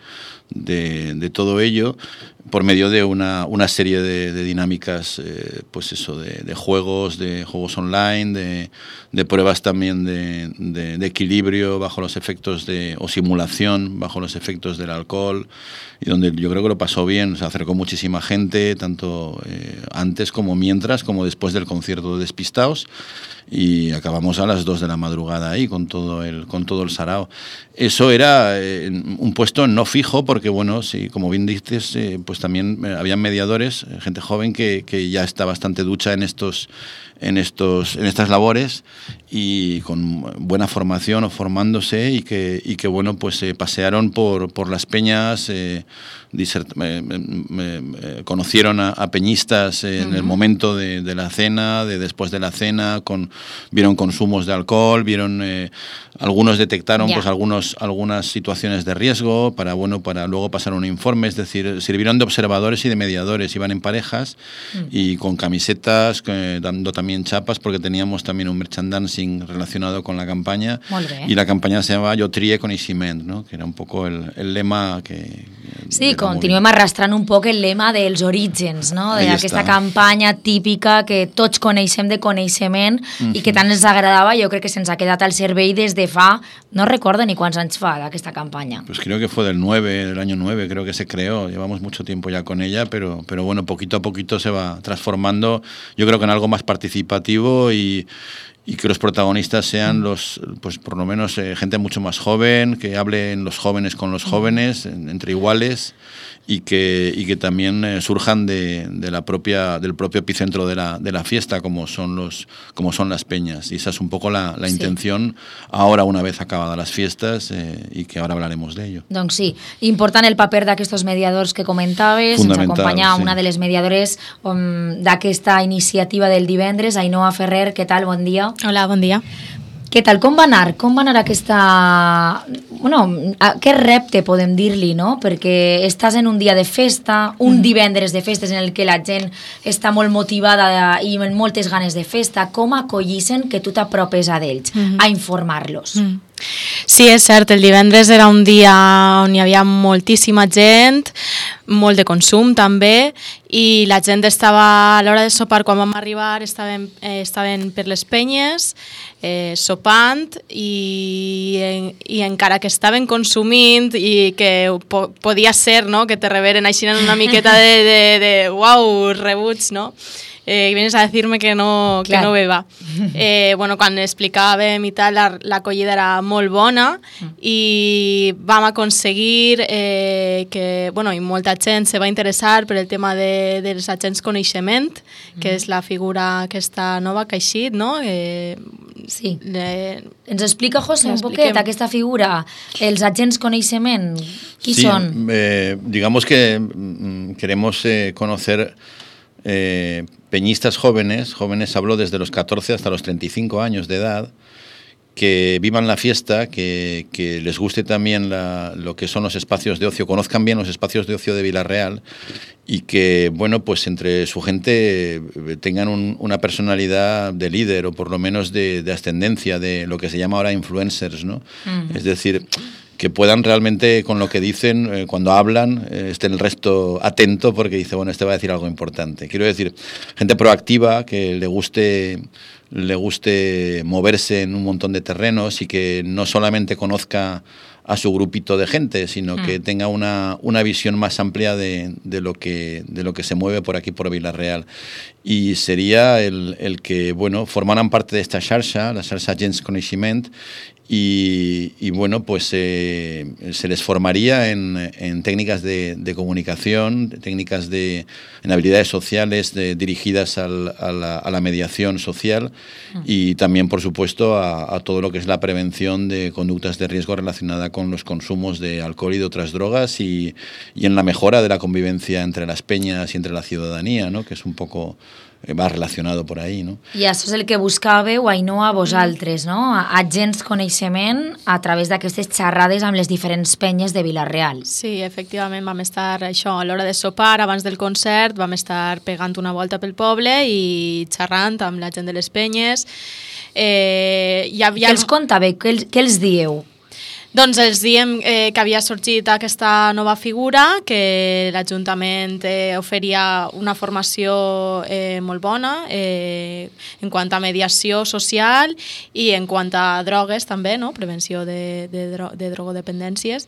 de todo ello, por medio de una serie de dinámicas, pues eso, de juegos online, de pruebas también de equilibrio bajo los efectos o simulación bajo los efectos del alcohol, y donde yo creo que lo pasó bien, se acercó muchísima gente, tanto antes como mientras, como después del concierto de Despistaos, y acabamos a las 2 de la madrugada ahí con todo el sarao. Eso era un puesto no fijo porque, bueno, sí, como bien dices, pues también habían mediadores, gente joven que ya está bastante ducha en estas labores y con buena formación o formándose y que bueno, pues pasearon por las peñas, conocieron a peñistas en el momento de la cena, después de la cena, vieron consumos de alcohol, algunos detectaron pues algunas situaciones de riesgo para luego pasar un informe, es decir, sirvieron de observadores y de mediadores, iban en parejas y con camisetas, dando también chapas, porque teníamos también un merchandising relacionado con la campaña, y la campaña se llamaba Yo trie con Iximent, ¿no?, que era un poco el lema Sí, continuem arrastrant un poc el lema dels orígens, no? D'aquesta campanya típica que tots coneixem de coneixement i que tant ens agradava, jo crec que se'ns ha quedat al cervell des de fa, no recordo ni quants anys fa d'aquesta campanya. Pues creo que fue del año 9, creo que se creó, llevamos mucho tiempo ya con ella, pero bueno, poquito a poquito se va transformando, yo creo que en algo más participativo y que los protagonistas sean pues por lo menos gente mucho más joven, que hablen los jóvenes con los jóvenes, entre iguales, y que también surjan del propio epicentro de la fiesta, como son las peñas. Y esa es un poco la intención ahora, una vez acabadas las fiestas, y que ahora hablaremos de ello. Doncs sí, important el paper d'aquests mediadors que comentaves, ens acompanya una de les mediadores d'aquesta iniciativa del divendres, Ainhoa Ferrer, què tal? Bon dia. Hola, bon dia. Què tal? Com va anar aquesta... Bueno, aquest repte, podem dir-li, no? Perquè estàs en un dia de festa, un divendres de festes en el que la gent està molt motivada i amb moltes ganes de festa. Com acollissen que tu t'apropes a d'ells, a informar-los? Sí, és cert, el divendres era un dia on hi havia moltíssima gent, molt de consum també, i la gent estava a l'hora de sopar, quan vam arribar estaven per les penyes sopant i encara que estaven consumint i que podia ser, no?, que te reveren així en una miqueta de uau, rebuig, no?, vienes a decirme que no beba. Bueno, quan explicàvem i tal, l'acollida era molt bona i vam aconseguir que, bueno, i molta gent se va interessar per el tema dels agents coneixement, que és la figura aquesta nova que ha eixit, no? Sí. Ens explica, José, un poquet aquesta figura, els agents coneixement, qui són? Digamos que queremos conocer peñistas jóvenes, hablo desde los 14 hasta los 35 años de edad, que vivan la fiesta, que les guste también lo que son los espacios de ocio, conozcan bien los espacios de ocio de Vila-real y que, bueno, pues entre su gente tengan una personalidad de líder o por lo menos de ascendencia, de lo que se llama ahora influencers, ¿no? Es decir, que puedan realmente, con lo que dicen, cuando hablan, esté el resto atento porque dice, bueno, este va a decir algo importante. Quiero decir, gente proactiva, que le guste moverse en un montón de terrenos y que no solamente conozca a su grupito de gente, sino que tenga una visión más amplia de lo que se mueve por aquí, por Vila-real. Y sería el que, bueno, formaran parte de esta xarxa, la xarxa Agents Coneixement, y bueno, pues se les formaría en técnicas de comunicación, técnicas en habilidades sociales dirigidas a la mediación social y también, por supuesto, a todo lo que es la prevención de conductas de riesgo relacionada con los consumos de alcohol y de otras drogas y en la mejora de la convivencia entre las peñas y entre la ciudadanía, ¿no?, que es un poco... va relacionado por ahí, no? I això és el que buscàveu, Ainhoa, vosaltres, no? Agents coneixement a través d'aquestes xerrades amb les diferents penyes de Vila-real. Sí, efectivament, vam estar això, a l'hora de sopar, abans del concert, vam estar pegant una volta pel poble i xerrant amb la gent de les penyes. Què els contàveu? Què els dieu? Doncs els diem que havia sorgit aquesta nova figura, que l'Ajuntament oferia una formació molt bona en quant a mediació social i en quant a drogues també, no? Prevenció de drogodependències.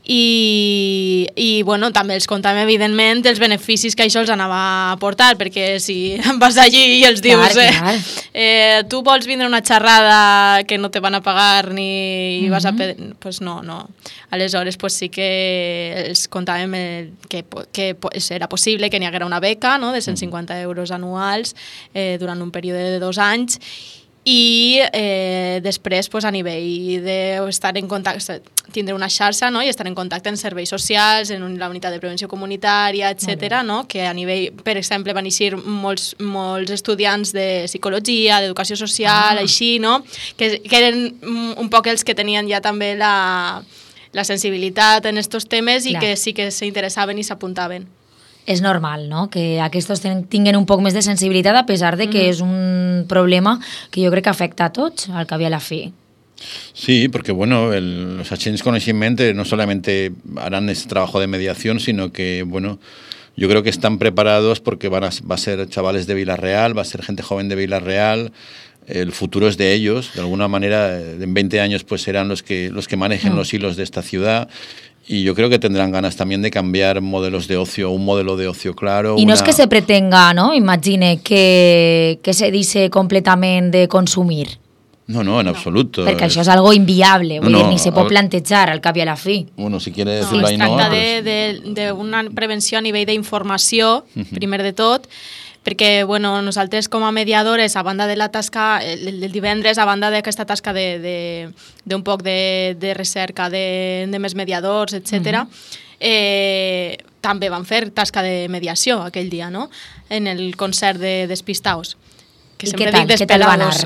I bueno, també els contàvem evidentment els beneficis que això els anava a aportar, perquè si vas allí i els dius tu vols vindre a una xerrada que no te van a pagar ni vas a pedir... Pues no. Aleshores, pues sí que els contàvem que era possible que n'hi haguera una beca, no?, de 150 euros anuals durant un període de 2 anys i després, pues, a nivell d'estar en contacte, tindre una xarxa, no?, i estar en contacte en serveis socials, en la unitat de prevenció comunitària, etc., no?, que a nivell, per exemple, van eixir molts estudiants de psicologia, d'educació social, així, no?, que eren un poc els que tenien ja també la sensibilitat en aquests temes i que sí que s'interessaven i s'apuntaven. És normal, no?, que aquests tinguin un poc més de sensibilitat a pesar de que és un problema que jo crec que afecta a tots, al cap i a la fi. Sí, porque bueno, los agents coneixement no solamente harán ese trabajo de mediación, sino que bueno, yo creo que están preparados porque va a ser chavales de Vila-real, va a ser gente joven de Vila-real. El futuro es de ellos, de alguna manera en 20 años pues serán los que manejen los hilos de esta ciudad, y yo creo que tendrán ganas también de cambiar modelos de ocio, un modelo de ocio claro. Y no es que se pretenga, ¿no? Imagine que se dice completamente de consumir. No, en absoluto. Perquè això és algo inviable, vull dir, ni se pot plantejar al cap i a la fi. Bueno, si quieres no, es tracta d'una prevenció a nivell d'informació, primer de tot, perquè bueno, nosaltres com a mediadores, a banda de la tasca, el divendres, a banda d'aquesta tasca d'un poc de recerca de més mediadors, etc., també van fer tasca de mediació aquell dia, no? En el concert de Despistaos. Que I què tal va anar?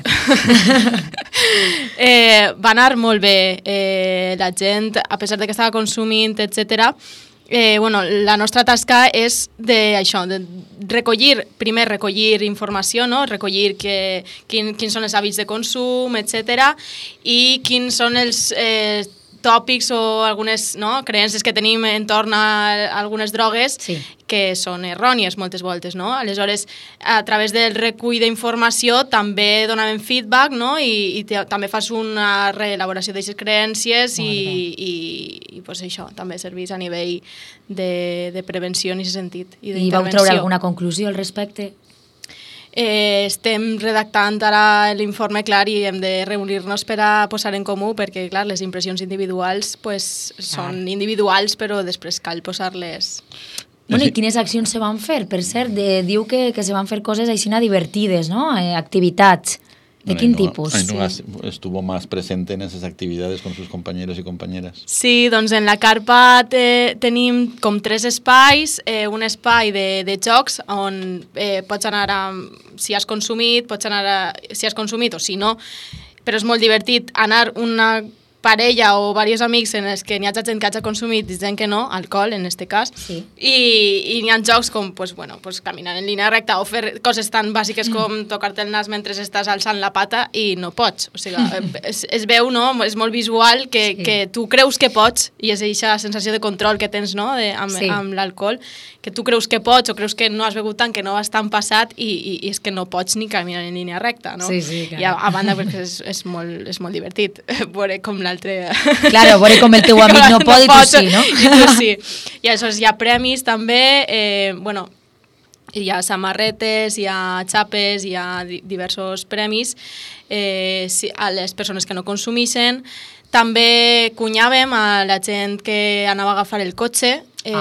Va anar molt bé. La gent, a pesar de que estava consumint, etc., bueno, la nostra tasca és d'això, de recollir informació, no? Recollir quins són els hàbits de consum, etc., i quins són els tòpics o algunes creences que tenim entorn a algunes drogues que són errònies moltes voltes, no? Aleshores, a través del recull d'informació també donàvem feedback, no? I també fas una reelaboració d'aquestes creences i pues això també serveix a nivell de prevenció en aquest sentit. I vau treure alguna conclusió al respecte? Estem redactant ara l'informe, clar, i hem de reunir-nos per a posar en comú, perquè clar, les impressions individuals pues, són individuals, però després cal posar-les. Bueno, i quines accions se van fer? Per cert, diu que se van fer coses així divertides, no? Activitats. ¿De quin tipus? Ainhoa estuvo más presente en esas actividades con sus compañeros y compañeras. Sí, doncs en la carpa tenim com 3 espais, un espai de jocs on pots anar si has consumit, si has consumit o si no, però és molt divertit anar una parella o diversos amics en els que n'hi ha gent que hagi consumit dient que no, alcohol en este cas, i n'hi ha jocs com caminar en línia recta o fer coses tan bàsiques com tocar-te el nas mentre estàs alçant la pata i no pots. O sigui, es veu, no? És molt visual que tu creus que pots, i és aquesta sensació de control que tens, no? Amb l'alcohol, que tu creus que pots o creus que no has begut tant, que no vas tan passat, i és que no pots ni caminar en línia recta, no? Sí, i a banda perquè és molt divertit veure com l'altre... Claro, veure com el teu amic no pot i tu sí, no? I tu sí. I aleshores hi ha premis també, bueno, hi ha samarretes, hi ha xapes, hi ha diversos premis a les persones que no consumeixen. També cunyàvem a la gent que anava a agafar el cotxe,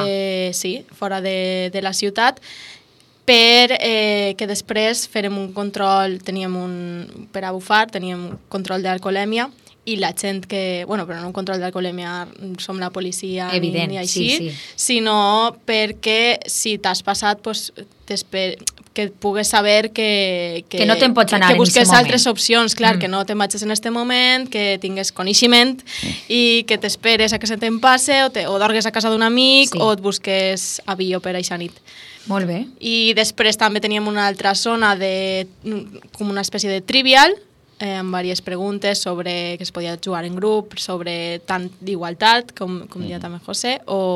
fora de la ciutat, per que després farem un control, per a bufar, teníem un control d'alcoholèmia, i la gent que, bueno, però no un control d'alcoholèmia, som la policia ni així, sinó perquè si t'has passat, pues, que pugues saber que no te'n pots anar en aquest moment. Que busques altres opcions, clar, que no te'n vagis en aquest moment, que tingues coneixement i que t'esperes a que se te'n passe o dorgues a casa d'un amic o et busques avió per aquesta nit. Molt bé. I després també teníem una altra zona com una espècie de trivial, amb diverses preguntes sobre que es podia jugar en grup, sobre tant d'igualtat, com deia també José,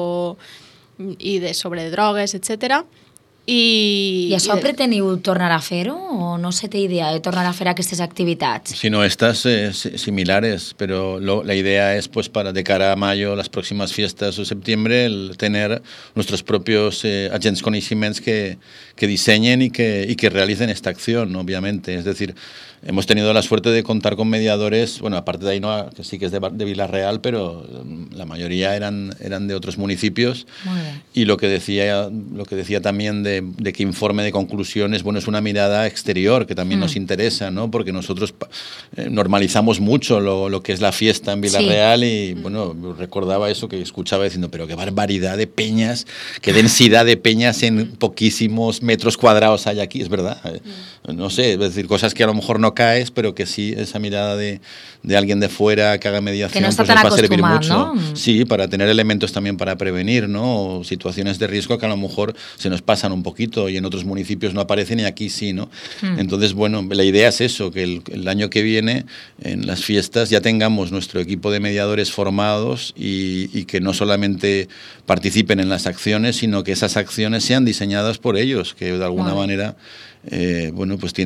i sobre drogues, etc. I això preteniu tornar a fer-ho o no se té idea de tornar a fer aquestes activitats? Si no, estas similares, pero la idea es, pues, de cara a mayo, las próximas fiestas o septiembre, el tener nuestros propios agents coneixements que diseñen y que realicen esta acción, ¿no? Obviamente. Es decir, hemos tenido la suerte de contar con mediadores, bueno, aparte de Ainhoa, que sí que es de Vila-real, pero la mayoría eran de otros municipios. Y lo que decía también de que informe de conclusiones, bueno, es una mirada exterior que también nos interesa, ¿no? Porque nosotros normalizamos mucho lo que es la fiesta en Vila-real y, bueno, recordaba eso que escuchaba diciendo, pero qué barbaridad de peñas, qué densidad de peñas en poquísimos metros cuadrados hay aquí, es verdad. No sé, es decir, cosas que a lo mejor no caes, pero que sí, esa mirada de alguien de fuera que haga mediación, que no pues nos va a servir mucho. ¿No? Sí, para tener elementos también para prevenir, ¿no? O situaciones de riesgo que a lo mejor se nos pasan un poquito y en otros municipios no aparecen y aquí sí, ¿no? Entonces, bueno, la idea es eso, que el año que viene en las fiestas ya tengamos nuestro equipo de mediadores formados y que no solamente participen en las acciones, sino que esas acciones sean diseñadas por ellos, que de alguna manera, bueno, pues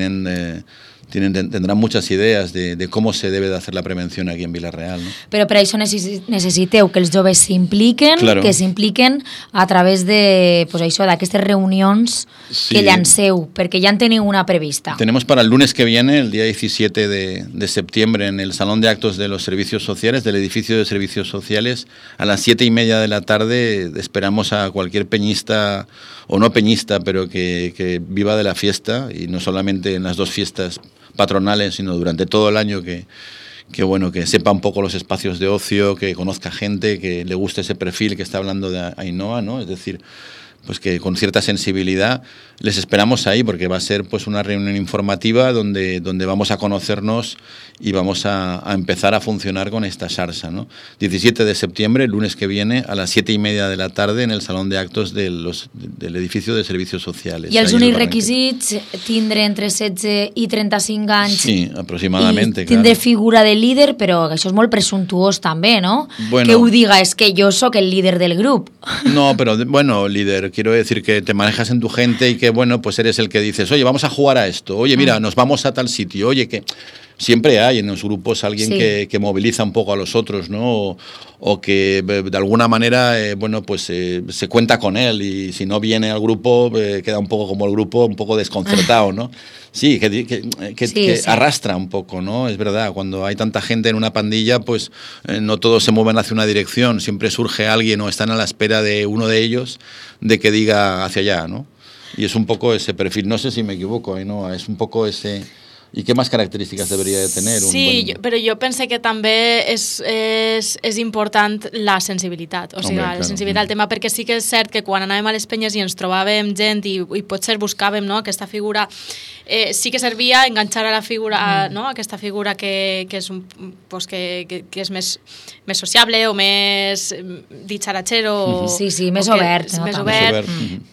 tendrán muchas idees de com se debe de hacer la prevenció aquí en Vila-real. No? Però per això necessiteu que els joves s'impliquen, claro. Que s'impliquen a través de, pues això, d'aquestes reunions que llanceu, perquè ja en teniu una prevista. Tenemos para el lunes que viene, el día 17 de septiembre, en el Salón de Actos de los Servicios Sociales, del edificio de Servicios Sociales, a las 7:30 de la tarde esperamos a cualquier peñista o no peñista, pero que viva de la fiesta, y no solamente en las dos fiestas patronales, sino durante todo el año, que sepa un poco los espacios de ocio, que conozca gente, que le guste ese perfil que está hablando de Ainhoa, ¿no? Es decir, pues que con cierta sensibilidad les esperamos ahí, porque va a ser pues una reunión informativa donde vamos a conocernos y vamos a empezar a funcionar con esta xarxa, ¿no? 17 de septiembre, el lunes que viene, a las 7:30 de la tarde, en el Salón de Actos del edificio de Servicios Sociales. I els únics requisits, tindre entre 16 i 35 anys. Sí, aproximadamente. I tindre figura de líder, però això és molt presumptuós també, ¿no? Bueno, que ho diga, és que jo sóc el líder del grup. No, pero bueno, líder, quiero decir que te manejas en tu gente y que, bueno, pues eres el que dices, oye, vamos a jugar a esto, oye, mira, nos vamos a tal sitio, oye, que siempre hay en los grupos alguien que moviliza un poco a los otros, ¿no? O que de alguna manera, bueno, pues se cuenta con él, y si no viene al grupo, queda un poco como el grupo, un poco desconcertado, ¿no? Sí, que arrastra un poco, ¿no? Es verdad, cuando hay tanta gente en una pandilla, pues no todos se mueven hacia una dirección, siempre surge alguien o están a la espera de uno de ellos de que diga hacia allá, ¿no? Y es un poco ese perfil, no sé si me equivoco, ¿no? Es un poco ese... ¿Y qué más características debería de tener? Sí, però jo pense que també és important la sensibilitat, o sigui, la sensibilitat al tema, perquè sí que és cert que quan anàvem a les penyes i ens trobàvem gent i potser buscàvem, no, aquesta figura, sí que servia enganxar a la figura, no, aquesta figura que és, pues, que és més sociable o més dicharachero. Sí, més obert. Més obert.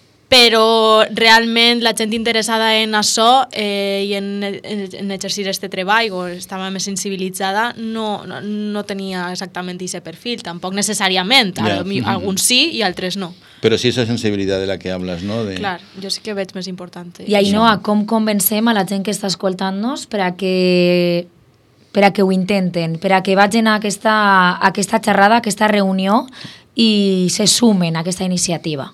Però realment la gent interessada en això i en exercir este treball o estava més sensibilitzada no tenia exactament aquest perfil, tampoc necessàriament. Alguns sí i altres no. Però sí esa sensibilitat de la que hablas, ¿no? Clar, jo sí que veig més important. I Ainhoa, com convencem a la gent que està escoltant-nos per a que ho intenten, per a que vagin a aquesta xerrada, a aquesta reunió i se sumen a aquesta iniciativa?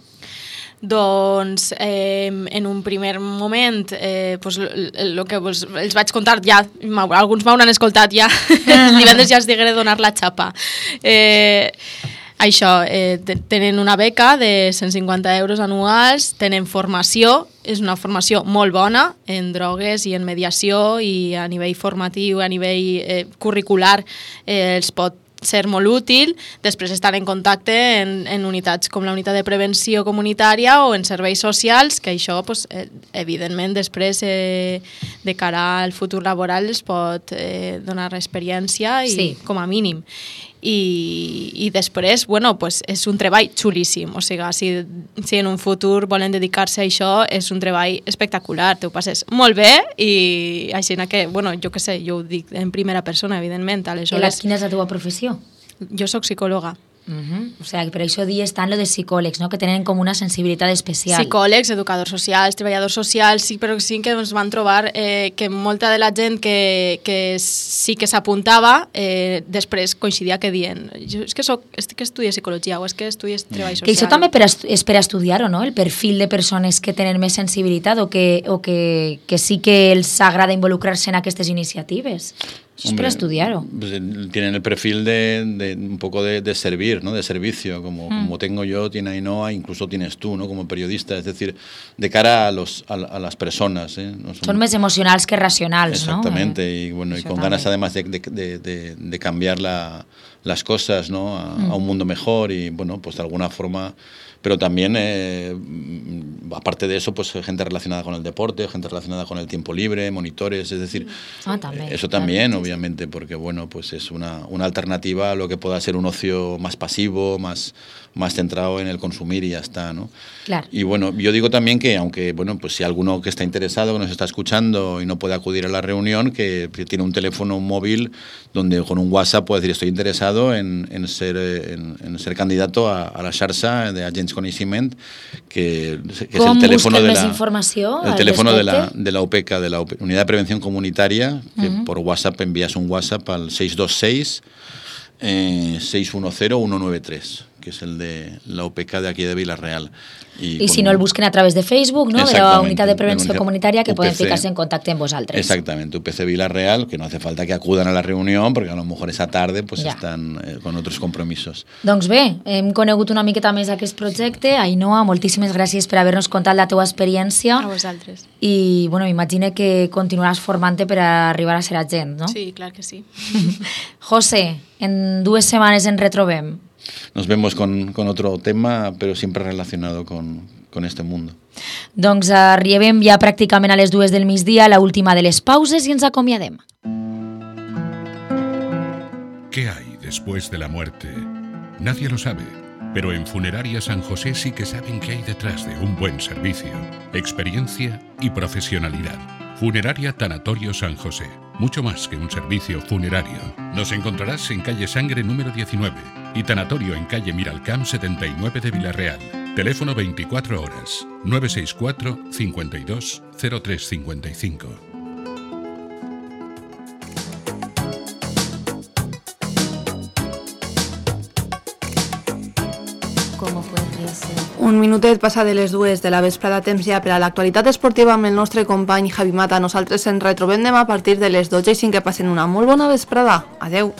Doncs en un primer moment pues, el que els vaig contar ja, alguns m'hauran escoltat ja, divendres ja els digué donar la xapa. Això, tenen una beca de 150 euros anuals, tenen formació, és una formació molt bona en drogues i en mediació, i a nivell formatiu, a nivell curricular els pot ser molt útil. Després estar en contacte en unitats com la unitat de prevenció comunitària o en serveis socials, que això, pues, evidentment, després de cara al futur laboral els pot donar experiència, i com a mínim. I després, bueno, pues és un treball xulíssim, o sigui, si en un futur volen dedicar-se a això, és un treball espectacular, t'ho passes molt bé, i així que, bueno, jo què sé, jo ho dic en primera persona, evidentment. Aleshores, quina és la teva professió? Jo soc psicòloga. O sigui, per això dies tant lo de psicòlegs, no? Que tenen com una sensibilitat especial. Psicòlegs, educadors socials, treballadors socials, sí, però sí que ens van trobar que molta de la gent que sí que s'apuntava després coincidia que dient és que estudia psicologia o és que estudies treball social. Que això també és per estudiar-ho, no? El perfil de persones que tenen més sensibilitat o que sí que els agrada involucrar-se en aquestes iniciatives. Eso es para estudiar. Pues, tienen el perfil de un poco de servir, ¿no? De servicio, como tengo yo, tiene Ainhoa, incluso tienes tú, ¿no? Como periodista, es decir, de cara a las personas. No son más emocionales que racionales, exactamente, ¿no? Y bueno, y con ganas además de cambiar la las cosas, ¿no? A un mundo mejor y, bueno, pues de alguna forma... Pero también, aparte de eso, pues gente relacionada con el deporte, gente relacionada con el tiempo libre, monitores, es decir, eso también, obviamente, porque bueno, pues es una alternativa a lo que pueda ser un ocio más pasivo, más centrado en el consumir y ya está, ¿no? Claro. Y bueno, yo digo también que, aunque, bueno, pues si alguno que está interesado, que nos está escuchando y no puede acudir a la reunión, que tiene un teléfono móvil donde con un WhatsApp puede decir estoy interesado en ser candidato a la xarxa de Agents Coneixement, que es el teléfono de la UPECA, de la Unidad de Prevención Comunitaria, que por WhatsApp envías un WhatsApp al 626 610 193, que es el de la UPECA de aquí de Vila-real. I si no, el busquen a través de Facebook, no? De la Unitat de Prevenció Comunitària, que pueden ficarse en contacte amb vosaltres. Exactamente, UPC Vila-real, que no hace falta que acudan a la reunión, porque a lo mejor esa tarde pues están con otros compromisos. Doncs bé, hem conegut una miqueta més aquest projecte. Ainhoa, moltíssimes gràcies per haver-nos contat la teua experiència. A vosaltres. I, bueno, m'imagine que continuaràs formant-te per arribar a ser agent, no? Sí, clar que sí. José, en 2 setmanes ens retrobem. Nos vemos con otro tema, pero siempre relacionado con este mundo. Doncs arribem ja pràcticament a les 2 del migdia, la última de les pauses, i ens acomiadem. ¿Qué hay después de la muerte? Nadie lo sabe, pero en Funeraria San José sí que saben qué hay detrás de un buen servicio, experiencia y profesionalidad. Funeraria Tanatorio San José, mucho más que un servicio funerario. Nos encontrarás en calle Sangre número 19 y Tanatorio en calle Miralcamp 79 de Vila-real. Teléfono 24 horas, 964 52 0355. Un minutet passa de les 2 de la vesprada, temps ja per a l'actualitat esportiva amb el nostre company Javi Mata. Nosaltres ens retrobem demà a partir de les 12:05. Que passen una molt bona vesprada. Adeu.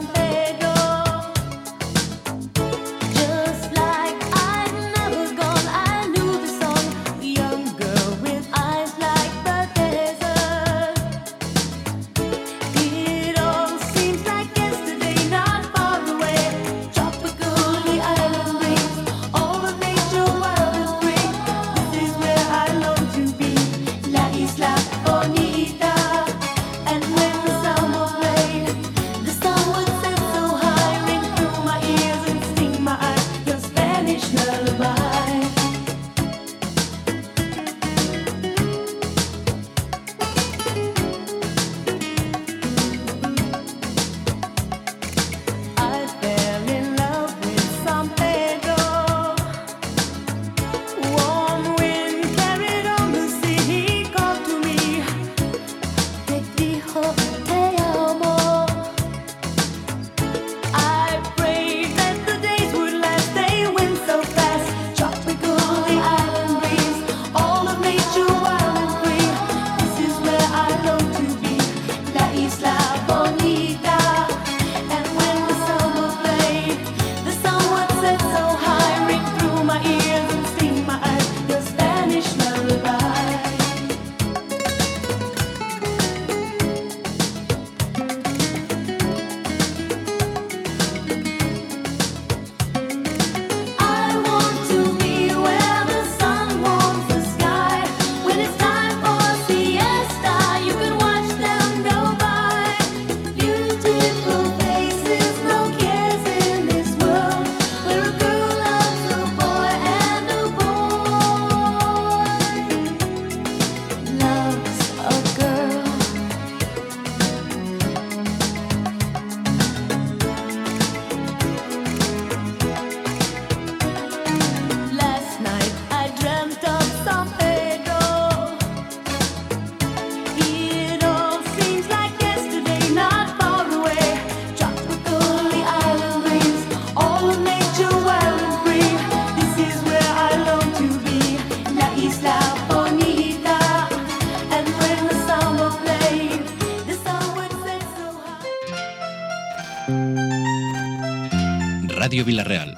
Ràdio Vila-real,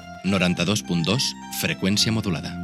92.2, freqüència modulada.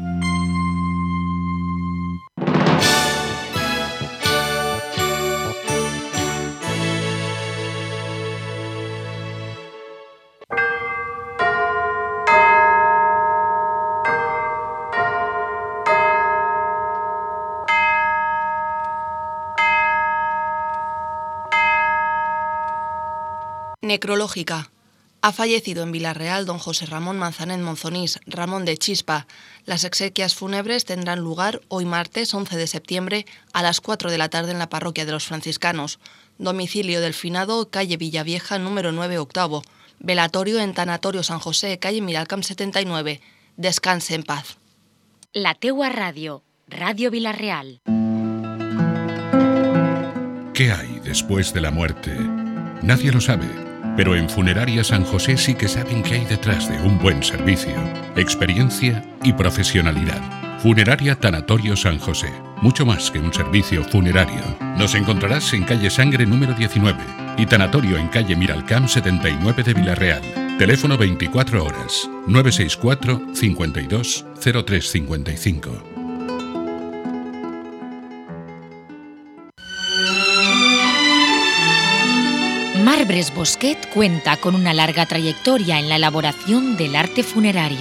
Necrológica. Ha fallecido en Villarreal don José Ramón Manzanet Monzonís, Ramón de Chispa. Las exequias fúnebres tendrán lugar hoy martes 11 de septiembre a las 4 de la tarde en la parroquia de los franciscanos. Domicilio del finado, calle Villavieja, número 9 octavo. Velatorio en Tanatorio San José, calle Miralcamp 79. Descanse en paz. La teua ràdio, Ràdio Villarreal. ¿Qué hay después de la muerte? Nadie lo sabe, pero en Funeraria San José sí que saben qué hay detrás de un buen servicio, experiencia y profesionalidad. Funeraria Tanatorio San José, mucho más que un servicio funerario. Nos encontrarás en calle Sangre número 19 y Tanatorio en calle Miralcamp 79 de Villarreal. Teléfono 24 horas, 964 52 0355. Marbres Bosquet cuenta con una larga trayectoria en la elaboración del arte funerario.